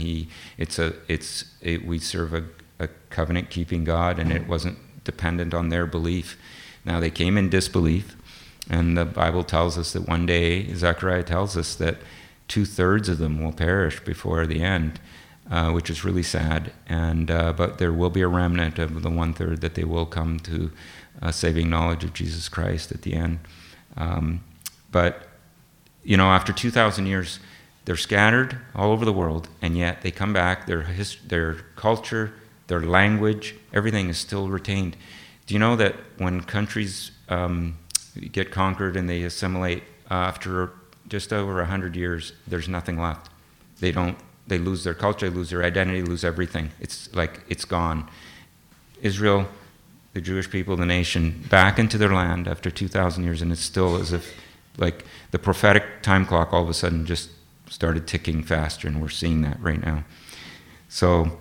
we serve a covenant-keeping God, and it wasn't dependent on their belief. Now, they came in disbelief, and the Bible tells us that one day, Zechariah tells us that 2/3 of them will perish before the end, which is really sad. And but there will be a remnant of the 1/3 that they will come to saving knowledge of Jesus Christ at the end. But after 2,000 years, they're scattered all over the world, and yet they come back. Their culture, their language, everything is still retained. Do you know that when countries get conquered and they assimilate, after just over 100 years, there's nothing left? They lose their culture, they lose their identity, lose everything. It's like it's gone. Israel, the Jewish people, the nation, back into their land after 2,000 years, and it's still as if like the prophetic time clock all of a sudden just started ticking faster, and we're seeing that right now. So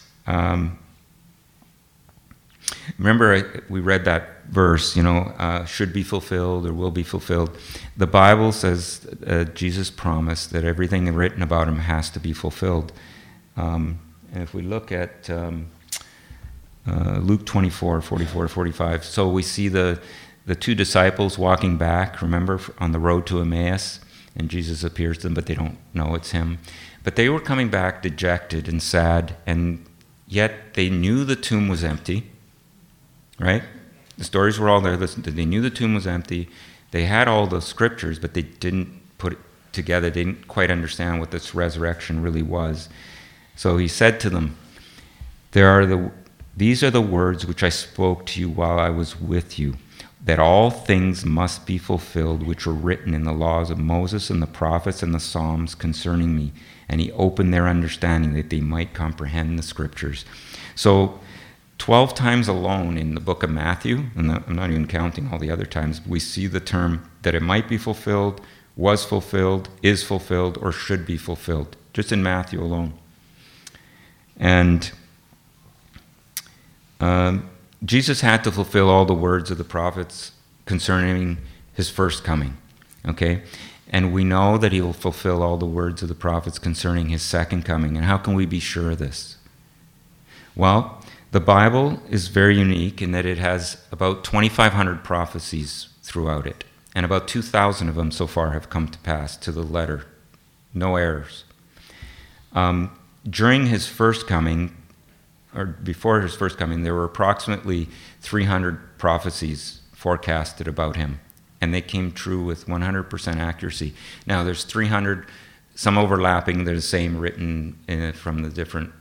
remember, we read that verse, should be fulfilled or will be fulfilled. The Bible says Jesus promised that everything written about him has to be fulfilled. And if we look at Luke 24, 44 to 45, so we see the two disciples walking back, remember, on the road to Emmaus, and Jesus appears to them, but they don't know it's him. But they were coming back dejected and sad, and yet they knew the tomb was empty, right? The stories were all there. They knew the tomb was empty. They had all the scriptures, but they didn't put it together. They didn't quite understand what this resurrection really was. So he said to them, these are the words which I spoke to you while I was with you, that all things must be fulfilled which were written in the laws of Moses and the prophets and the Psalms concerning me. And he opened their understanding that they might comprehend the scriptures. So 12 times alone in the book of Matthew, and I'm not even counting all the other times, we see the term that it might be fulfilled, was fulfilled, is fulfilled, or should be fulfilled, just in Matthew alone. And Jesus had to fulfill all the words of the prophets concerning his first coming, okay? And we know that he will fulfill all the words of the prophets concerning his second coming. And how can we be sure of this? Well, the Bible is very unique in that it has about 2,500 prophecies throughout it. And about 2,000 of them so far have come to pass to the letter. No errors. During his first coming, or before his first coming, there were approximately 300 prophecies forecasted about him. And they came true with 100% accuracy. Now, there's 300, some overlapping, they're the same written from the different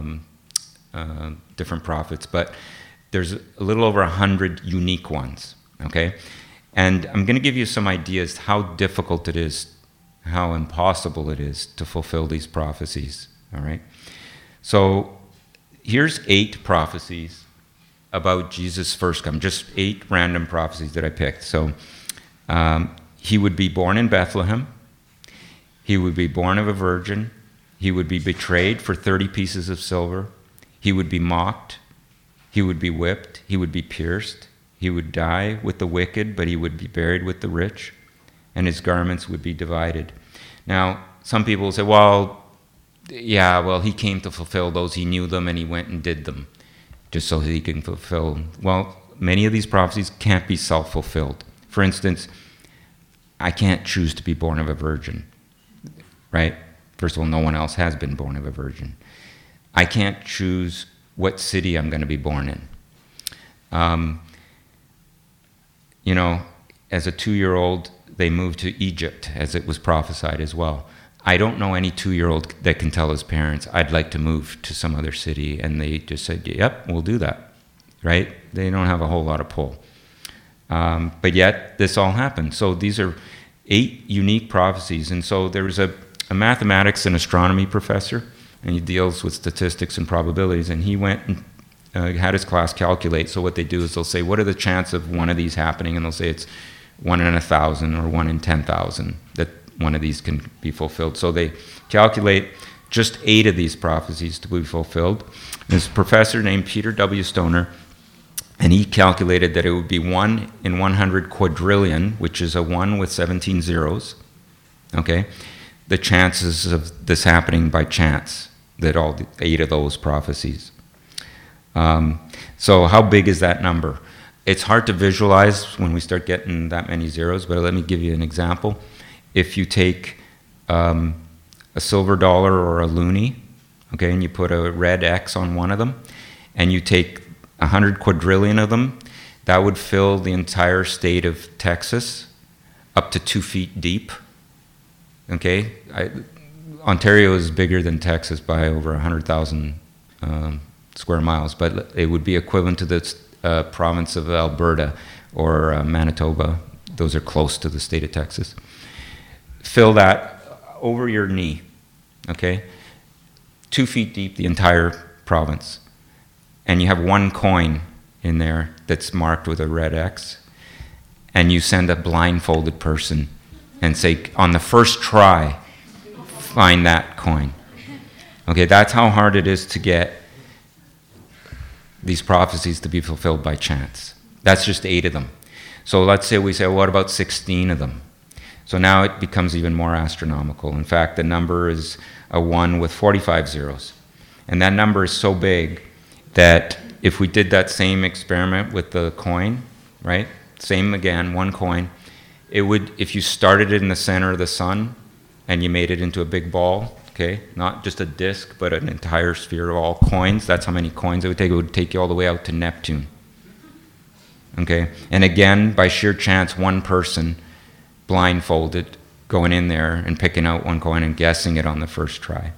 prophets, but there's a little over 100 unique ones, okay? And I'm going to give you some ideas how difficult it is, how impossible it is to fulfill these prophecies, all right? So here's 8 prophecies about Jesus' first coming, just 8 random prophecies that I picked. So he would be born in Bethlehem. He would be born of a virgin. He would be betrayed for 30 pieces of silver. He would be mocked. He would be whipped. He would be pierced. He would die with the wicked, but he would be buried with the rich, and his garments would be divided. Now, some people will say, he came to fulfill those. He knew them, and he went and did them just so that he can fulfill. Well, many of these prophecies can't be self-fulfilled. For instance, I can't choose to be born of a virgin, right? First of all, no one else has been born of a virgin. I can't choose what city I'm going to be born in. As a 2-year-old, they moved to Egypt, as it was prophesied as well. I don't know any 2-year-old that can tell his parents, I'd like to move to some other city, and they just said, yep, we'll do that, right? They don't have a whole lot of pull. But yet, this all happened. So these are 8 unique prophecies. And so there was a mathematics and astronomy professor, and he deals with statistics and probabilities, and he went and had his class calculate. So what they do is they'll say, what are the chances of one of these happening? And they'll say it's 1 in 1,000 or 1 in 10,000 that one of these can be fulfilled. So they calculate just 8 of these prophecies to be fulfilled. There's a professor named Peter W. Stoner, and he calculated that it would be 1 in 100 quadrillion, which is a 1 with 17 zeros, okay? The chances of this happening by chance, that all 8 of those prophecies. So how big is that number? It's hard to visualize when we start getting that many zeros, but let me give you an example. If you take a silver dollar or a loonie, okay, and you put a red X on one of them, and you take 100 quadrillion of them, that would fill the entire state of Texas up to 2 feet deep, okay? Ontario is bigger than Texas by over 100,000 square miles, but it would be equivalent to the province of Alberta or Manitoba. Those are close to the state of Texas. Fill that over your knee, okay? 2 feet deep, the entire province. and you have one coin in there that's marked with a red X, and you send a blindfolded person and say, on the first try, find that coin. Okay, that's how hard it is to get these prophecies to be fulfilled by chance. That's just 8 of them. So let's say we say, well, what about 16 of them? So now it becomes even more astronomical. In fact, the number is a 1 with 45 zeros. And that number is so big that if we did that same experiment with the coin, right? Same again, one coin, it would, if you started it in the center of the sun and you made it into a big ball, okay, not just a disc, but an entire sphere of all coins, that's how many coins it would take. It would take you all the way out to Neptune. Okay, and again, by sheer chance, one person blindfolded going in there and picking out one coin and guessing it on the first try.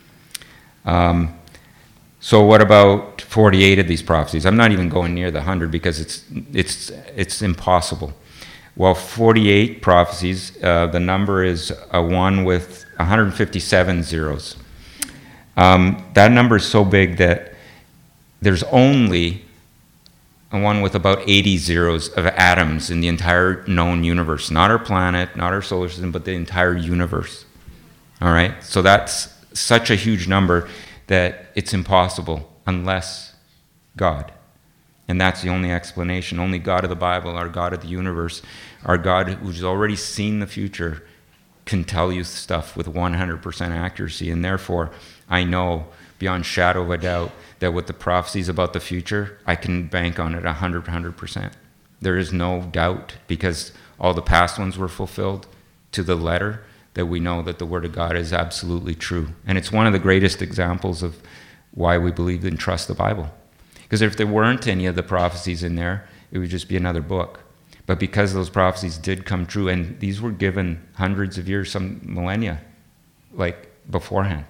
So what about 48 of these prophecies? I'm not even going near the 100 because it's impossible. Well, 48 prophecies, the number is a 1 with 157 zeros. That number is so big that there's only a 1 with about 80 zeros of atoms in the entire known universe. Not our planet, not our solar system, but the entire universe. All right? So that's such a huge number that it's impossible unless God. And that's the only explanation. Only God of the Bible, our God of the universe, our God who's already seen the future, can tell you stuff with 100% accuracy. And therefore, I know beyond shadow of a doubt that with the prophecies about the future, I can bank on it 100%. There is no doubt, because all the past ones were fulfilled to the letter, that we know that the Word of God is absolutely true. And it's one of the greatest examples of why we believe and trust the Bible. Because if there weren't any of the prophecies in there, it would just be another book. But because those prophecies did come true, and these were given hundreds of years, some millennia, like beforehand.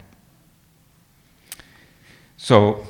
So,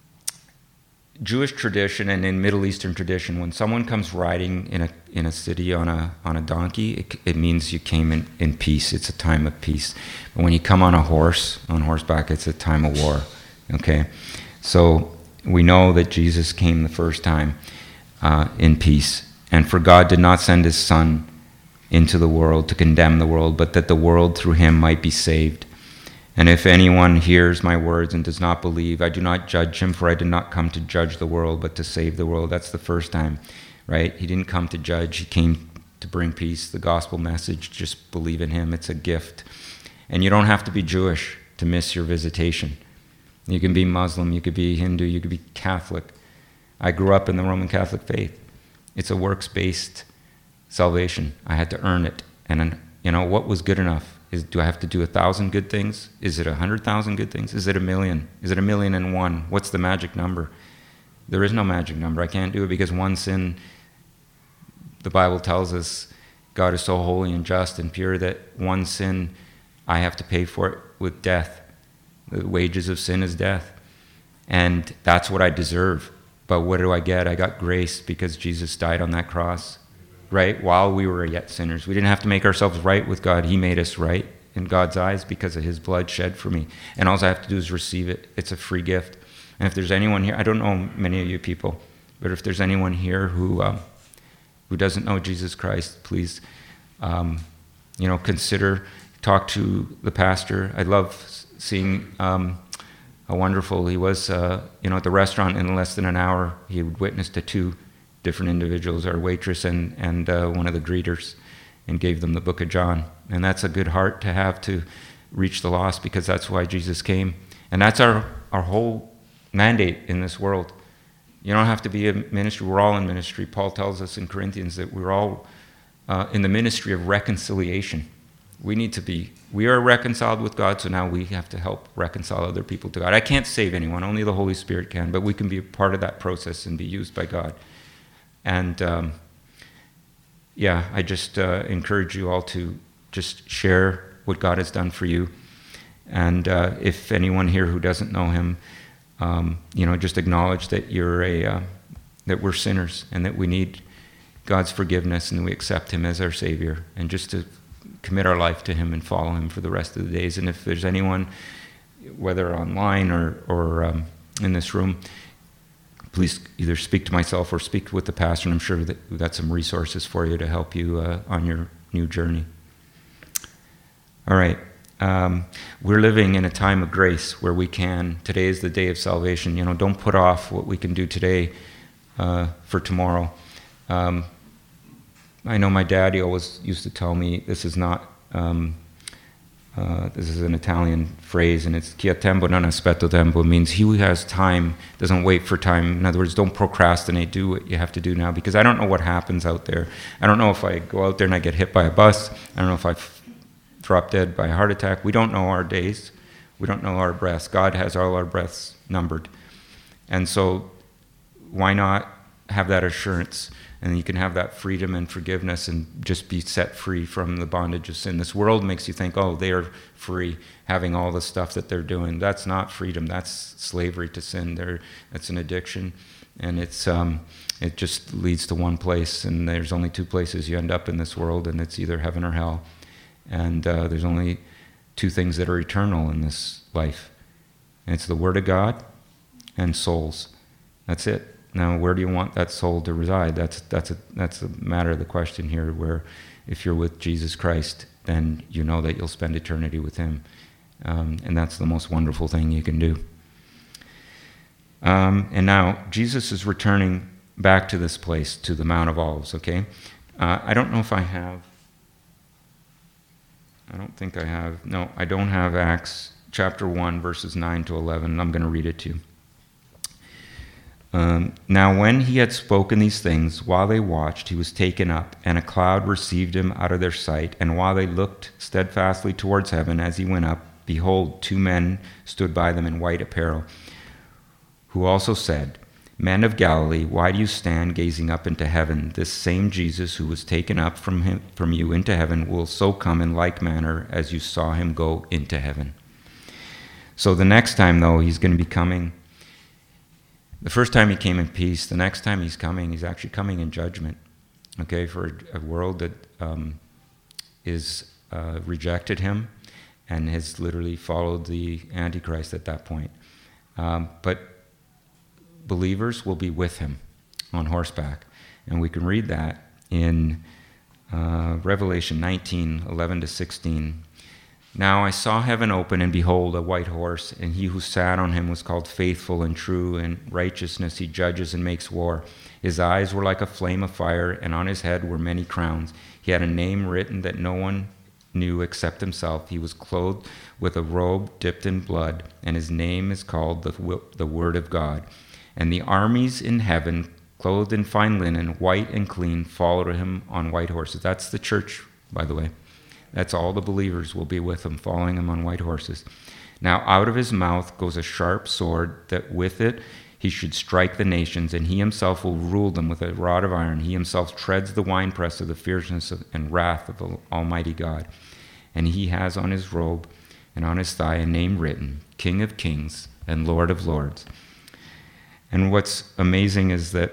Jewish tradition and in Middle Eastern tradition, when someone comes riding in a city on a donkey, it means you came in peace. It's a time of peace. But when you come on horseback, it's a time of war. Okay, so we know that Jesus came the first time in peace, and for God did not send His Son into the world to condemn the world, but that the world through Him might be saved. And if anyone hears my words and does not believe, I do not judge him, for I did not come to judge the world, but to save the world. That's the first time, right? He didn't come to judge. He came to bring peace. The gospel message, just believe in Him. It's a gift. And you don't have to be Jewish to miss your visitation. You can be Muslim, you could be Hindu, you could be Catholic. I grew up in the Roman Catholic faith. It's a works-based salvation. I had to earn it. And what was good enough? Do I have to do 1,000 good things? Is it 100,000 good things? Is it 1,000,000? Is it 1,000,001? What's the magic number? There is no magic number. I can't do it because one sin, the Bible tells us, God is so holy and just and pure that one sin, I have to pay for it with death. The wages of sin is death. And that's what I deserve. But what do I get? I got grace because Jesus died on that cross. Right? While we were yet sinners. We didn't have to make ourselves right with God. He made us right in God's eyes because of His blood shed for me. And all I have to do is receive it. It's a free gift. And if there's anyone here, I don't know many of you people, but if there's anyone here who doesn't know Jesus Christ, please, consider, talk to the pastor. I love seeing how wonderful he was, at the restaurant in less than an hour. He would witness to 2 different individuals, our waitress and one of the greeters, and gave them the book of John. And that's a good heart to have, to reach the lost, because that's why Jesus came. And that's our whole mandate in this world. You don't have to be in ministry. We're all in ministry. Paul tells us in Corinthians that we're all in the ministry of reconciliation. We are reconciled with God, so now we have to help reconcile other people to God. I can't save anyone. Only the Holy Spirit can, but we can be a part of that process and be used by God. And I just encourage you all to just share what God has done for you. And if anyone here who doesn't know Him, just acknowledge that that we're sinners and that we need God's forgiveness and that we accept Him as our Savior, and just to commit our life to Him and follow Him for the rest of the days. And if there's anyone, whether online or in this room, please either speak to myself or speak with the pastor, and I'm sure that we've got some resources for you to help you on your new journey. All right. We're living in a time of grace where we can. Today is the day of salvation. Don't put off what we can do today for tomorrow. I know my daddy always used to tell me this is not. This is an Italian phrase, and it's "chi ha tempo non aspetta tempo." It means he who has time doesn't wait for time. In other words, don't procrastinate. Do what you have to do now, because I don't know what happens out there. I don't know if I go out there and I get hit by a bus. I don't know if I drop dead by a heart attack. We don't know our days. We don't know our breaths. God has all our breaths numbered. And so why not have that assurance? And you can have that freedom and forgiveness and just be set free from the bondage of sin. This world makes you think, oh, they're free, having all the stuff that they're doing. That's not freedom. That's slavery to sin. That's an addiction. And it just leads to one place. And there's only two places you end up in this world, and it's either heaven or hell. And there's only two things that are eternal in this life. And it's the Word of God and souls. That's it. Now, where do you want that soul to reside? That's the matter of the question here, where if you're with Jesus Christ, then you know that you'll spend eternity with him. And that's the most wonderful thing you can do. And now, Jesus is returning back to this place, to the Mount of Olives, okay? I don't know if I have... I don't have Acts chapter 1, verses 9 to 11. I'm going to read it to you. Now when he had spoken these things, while they watched, he was taken up, and a cloud received him out of their sight. And while they looked steadfastly towards heaven as he went up, behold, two men stood by them in white apparel, who also said, Men of Galilee, why do you stand gazing up into heaven? This same Jesus who was taken up from you into heaven will so come in like manner as you saw him go into heaven. So the next time, though, he's going to be coming. The first time he came in peace. The next time he's coming, he's actually coming in judgment. Okay, for a world that is rejected him and has literally followed the Antichrist at that point. But believers will be with him on horseback. And we can read that in Revelation 19, 11 to 16. Now I saw heaven open, and behold, a white horse, and he who sat on him was called Faithful and True, and righteousness he judges and makes war. His eyes were like a flame of fire, and on his head were many crowns. He had a name written that no one knew except himself. He was clothed with a robe dipped in blood, and his name is called the Word of God. And the armies in heaven, clothed in fine linen, white and clean, followed him on white horses. That's the church, by the way. That's all the believers will be with him, following him on white horses. Now out of his mouth goes a sharp sword, that with it he should strike the nations, and he himself will rule them with a rod of iron. He himself treads the winepress of the fierceness and wrath of the Almighty God. And he has on his robe and on his thigh a name written, King of Kings and Lord of Lords. And what's amazing is that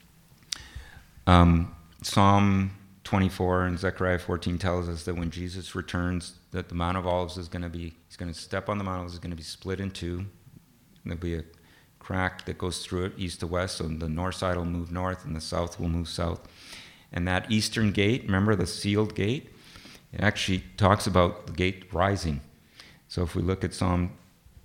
Psalm 24 and Zechariah 14 tells us that when Jesus returns, that the Mount of Olives is going to be, he's going to step on the Mount of Olives, is going to be split in two. There'll be a crack that goes through it east to west, so the north side will move north and the south will move south. And that eastern gate, remember the sealed gate? It actually talks about the gate rising. So if we look at Psalm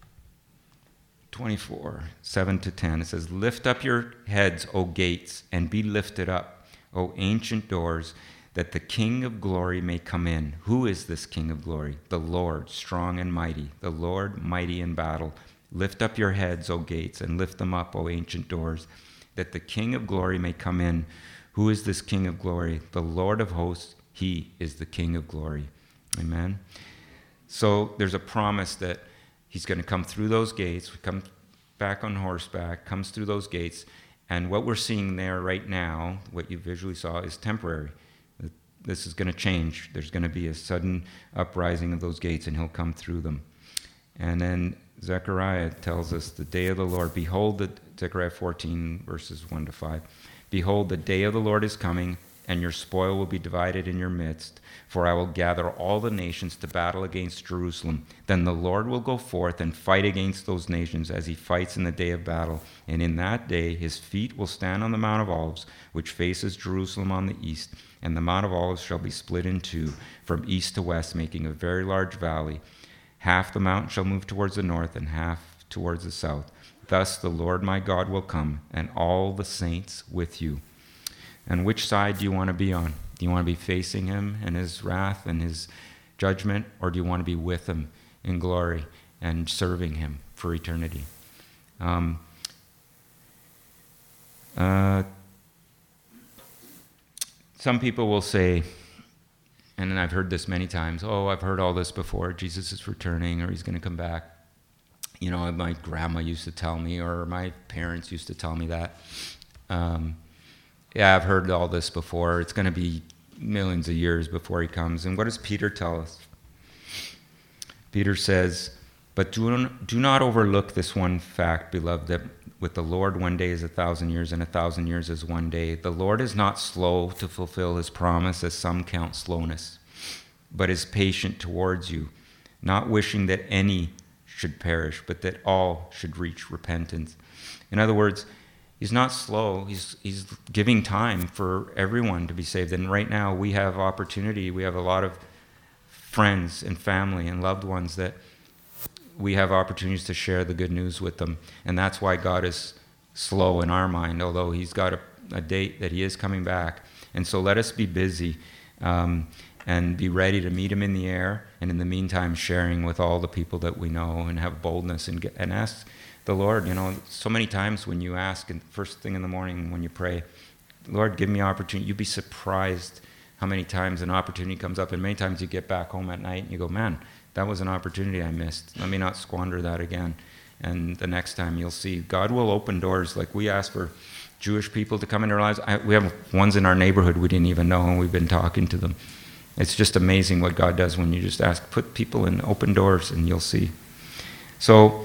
24, 7 to 10, it says, Lift up your heads, O gates, and be lifted up, O ancient doors, that the King of glory may come in. Who is this King of glory? The Lord, strong and mighty, the Lord, mighty in battle. Lift up your heads, O gates, and lift them up, O ancient doors, that the King of glory may come in. Who is this King of glory? The Lord of hosts, he is the King of glory. Amen. So there's a promise that he's going to come through those gates, come back on horseback, comes through those gates, and what we're seeing there right now, what you visually saw, is temporary. This is going to change. There's going to be a sudden uprising of those gates, and he'll come through them. And then Zechariah tells us the day of the Lord, behold, Zechariah 14, verses 1 to 5, behold, the day of the Lord is coming, and your spoil will be divided in your midst. For I will gather all the nations to battle against Jerusalem. Then the Lord will go forth and fight against those nations as he fights in the day of battle. And in that day his feet will stand on the Mount of Olives, which faces Jerusalem on the east. And the Mount of Olives shall be split in two, from east to west, making a very large valley. Half the mountain shall move towards the north, and half towards the south. Thus the Lord my God will come, and all the saints with you. And which side do you want to be on? Do you want to be facing him and his wrath and his judgment, or do you want to be with him in glory and serving him for eternity? Some people will say, and I've heard this many times, oh, I've heard all this before, Jesus is returning or he's going to come back. You know, my grandma used to tell me, or my parents used to tell me that. Yeah, I've heard all this before. It's going to be millions of years before he comes. And what does Peter tell us? Peter says, but do not overlook this one fact, beloved, that with the Lord 1 day is 1,000 years, and 1,000 years is 1 day. The Lord is not slow to fulfill his promise, as some count slowness, but is patient towards you, not wishing that any should perish, but that all should reach repentance. In other words, he's not slow. He's giving time for everyone to be saved. And right now we have opportunity. We have a lot of friends and family and loved ones that we have opportunities to share the good news with them. And that's why God is slow in our mind, although he's got a date that he is coming back. And so let us be busy and be ready to meet him in the air. And in the meantime, sharing with all the people that we know, and have boldness and ask the Lord. You know, so many times when you ask, and first thing in the morning when you pray, Lord, give me opportunity. You'd be surprised how many times an opportunity comes up, and many times you get back home at night and you go, man, that was an opportunity I missed. Let me not squander that again. And the next time you'll see God will open doors. Like we ask for Jewish people to come in our lives. We have ones in our neighborhood we didn't even know, and we've been talking to them. It's just amazing what God does when you just ask, put people in open doors, and you'll see. So,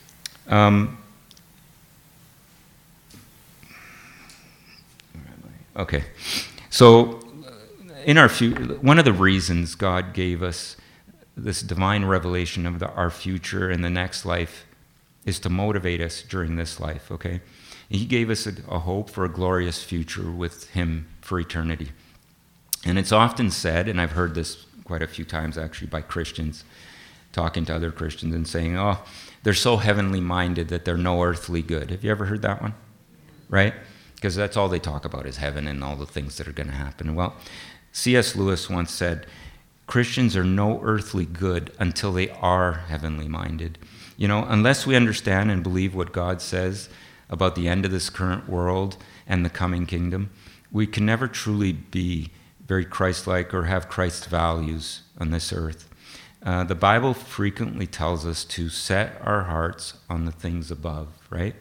okay. So, in our one of the reasons God gave us this divine revelation of our future and the next life is to motivate us during this life, okay? He gave us a hope for a glorious future with him for eternity. And it's often said, and I've heard this quite a few times actually by Christians, talking to other Christians and saying, oh, they're so heavenly minded that they're no earthly good. Have you ever heard that one? Right? Because that's all they talk about is heaven and all the things that are going to happen. Well, C.S. Lewis once said, Christians are no earthly good until they are heavenly minded. You know, unless we understand and believe what God says about the end of this current world and the coming kingdom, we can never truly be very Christ-like or have Christ's values on this earth. The Bible frequently tells us to set our hearts on the things above, right?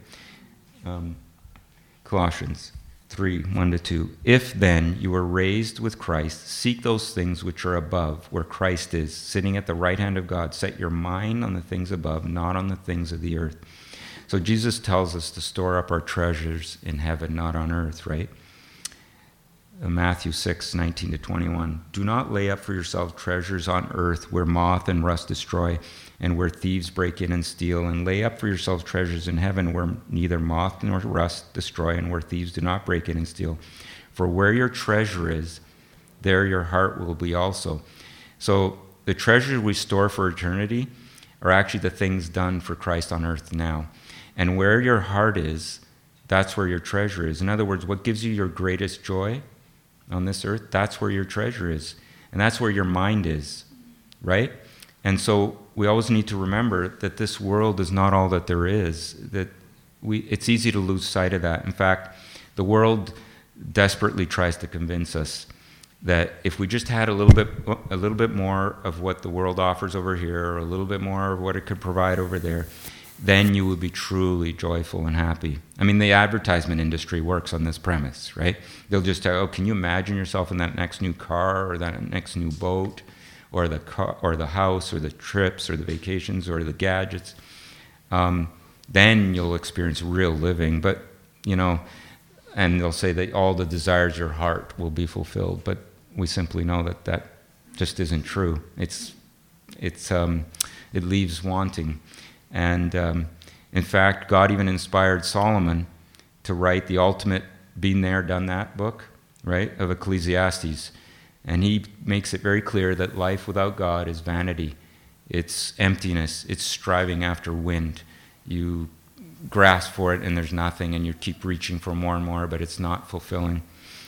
Colossians 3:1-2. If then you were raised with Christ, seek those things which are above, where Christ is, sitting at the right hand of God. Set your mind on the things above, not on the things of the earth. So Jesus tells us to store up our treasures in heaven, not on earth, right? Matthew 6:19-21. Do not lay up for yourselves treasures on earth, where moth and rust destroy, and where thieves break in and steal. And lay up for yourselves treasures in heaven, where neither moth nor rust destroy, and where thieves do not break in and steal. For where your treasure is, there your heart will be also. So the treasures we store for eternity are actually the things done for Christ on earth now. And where your heart is, that's where your treasure is. In other words, what gives you your greatest joy on this earth, that's where your treasure is. And that's where your mind is, right? And so we always need to remember that this world is not all that there is. That it's easy to lose sight of that. In fact, the world desperately tries to convince us that if we just had a little bit more of what the world offers over here, or a little bit more of what it could provide over there, then you would be truly joyful and happy. I mean, the advertisement industry works on this premise, right? They'll just tell, oh, can you imagine yourself in that next new car, or that next new boat, or the car, or the house, or the trips, or the vacations, or the gadgets? Then you'll experience real living. But, you know, and they'll say that all the desires of your heart will be fulfilled, but we simply know that that just isn't true. It leaves wanting. And in fact, God even inspired Solomon to write the ultimate been there, done that book, right, of Ecclesiastes. And he makes it very clear that life without God is vanity. It's emptiness. It's striving after wind. You grasp for it and there's nothing, and you keep reaching for more and more, but it's not fulfilling.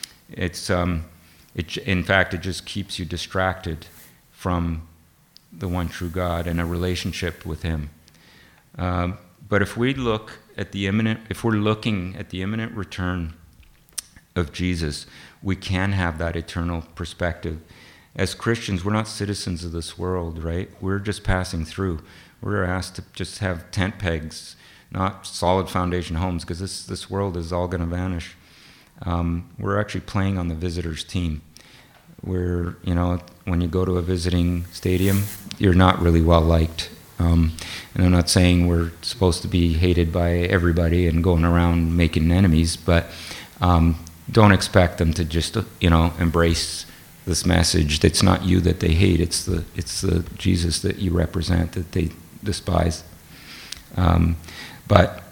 In fact, it just keeps you distracted from the one true God and a relationship with Him. But if we're looking at the imminent return of Jesus, we can have that eternal perspective. As Christians, we're not citizens of this world, right? We're just passing through. We're asked to just have tent pegs, not solid foundation homes, because this world is all going to vanish. We're actually playing on the visitors' team. When you go to a visiting stadium, you're not really well liked. And I'm not saying we're supposed to be hated by everybody and going around making enemies, but don't expect them to just, embrace this message. That's not you that they hate. It's the Jesus that you represent that they despise. But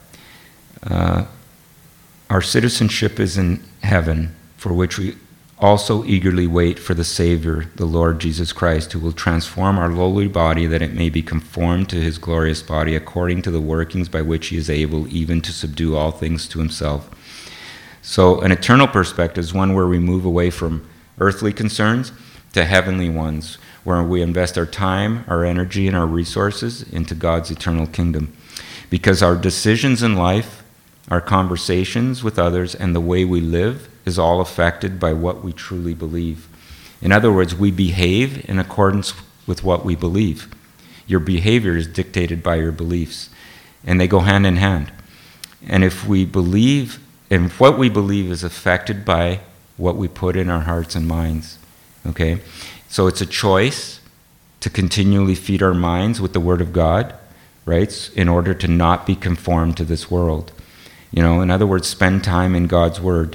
our citizenship is in heaven, for which we also eagerly wait for the Savior, the Lord Jesus Christ, who will transform our lowly body that it may be conformed to His glorious body, according to the workings by which He is able even to subdue all things to Himself. So an eternal perspective is one where we move away from earthly concerns to heavenly ones, where we invest our time, our energy, and our resources into God's eternal kingdom. Because our decisions in life, our conversations with others, and the way we live is all affected by what we truly believe. In other words, we behave in accordance with what we believe. Your behavior is dictated by your beliefs, and they go hand in hand. And if what we believe is affected by what we put in our hearts and minds, okay? So it's a choice to continually feed our minds with the Word of God, right, in order to not be conformed to this world. In other words, spend time in God's Word.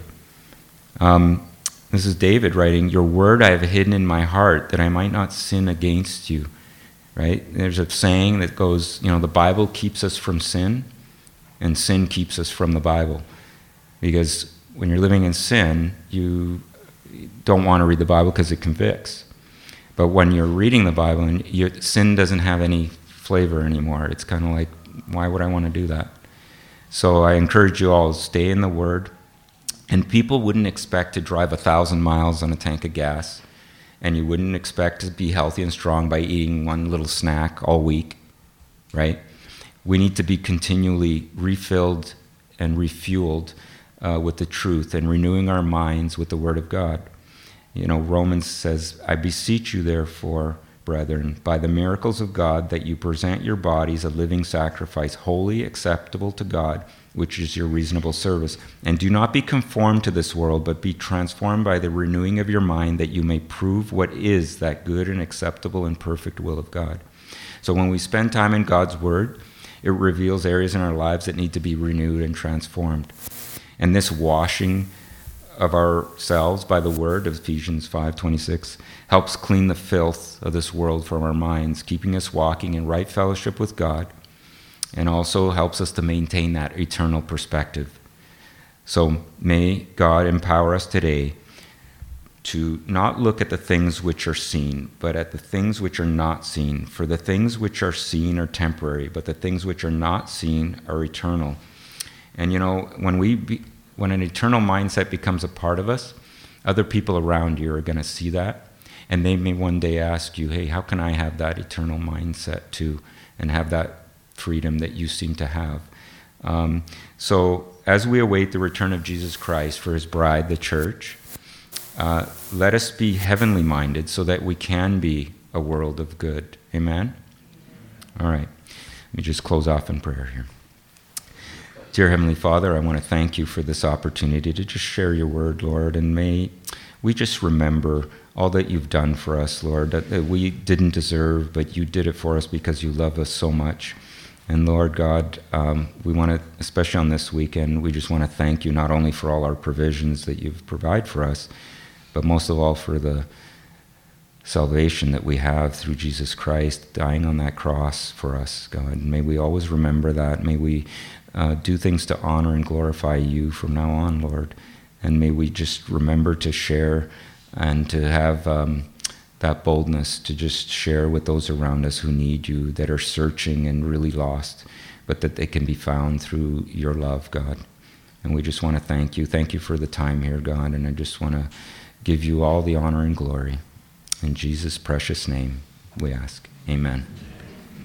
This is David writing, "Your word I have hidden in my heart, that I might not sin against you." Right? There's a saying that goes, the Bible keeps us from sin, and sin keeps us from the Bible. Because when you're living in sin, you don't want to read the Bible because it convicts. But when you're reading the Bible, and sin doesn't have any flavor anymore, it's kind of like, why would I want to do that? So I encourage you all to stay in the Word. And people wouldn't expect to drive 1,000 miles on a tank of gas, and you wouldn't expect to be healthy and strong by eating one little snack all week, right? We need to be continually refilled and refueled with the truth and renewing our minds with the Word of God. Romans says, "I beseech you therefore, brethren, by the miracles of God, that you present your bodies a living sacrifice, holy, acceptable to God, which is your reasonable service. And do not be conformed to this world, but be transformed by the renewing of your mind, that you may prove what is that good and acceptable and perfect will of God." So when we spend time in God's Word, it reveals areas in our lives that need to be renewed and transformed. And this washing of ourselves by the Word of Ephesians 5:26 helps clean the filth of this world from our minds, keeping us walking in right fellowship with God, and also helps us to maintain that eternal perspective. So may God empower us today to not look at the things which are seen, but at the things which are not seen. For the things which are seen are temporary, but the things which are not seen are eternal. And when an eternal mindset becomes a part of us, other people around you are going to see that, and they may one day ask you, "Hey, how can I have that eternal mindset too, and have that freedom that you seem to have?" So as we await the return of Jesus Christ for His bride, the church, let us be heavenly minded so that we can be a world of good. Amen? All right. Let me just close off in prayer here. Dear Heavenly Father, I want to thank you for this opportunity to just share your word, Lord, and may we just remember all that you've done for us, Lord, that we didn't deserve, but you did it for us because you love us so much. And Lord God, we want to, especially on this weekend, we just want to thank you not only for all our provisions that you've provided for us, but most of all for the salvation that we have through Jesus Christ dying on that cross for us, God. May we always remember that. May we do things to honor and glorify you from now on, Lord. And may we just remember to share and to have that boldness to just share with those around us who need you, that are searching and really lost, but that they can be found through your love, God. And we just want to thank you. Thank you for the time here, God. And I just want to give you all the honor and glory. In Jesus' precious name we ask. Amen.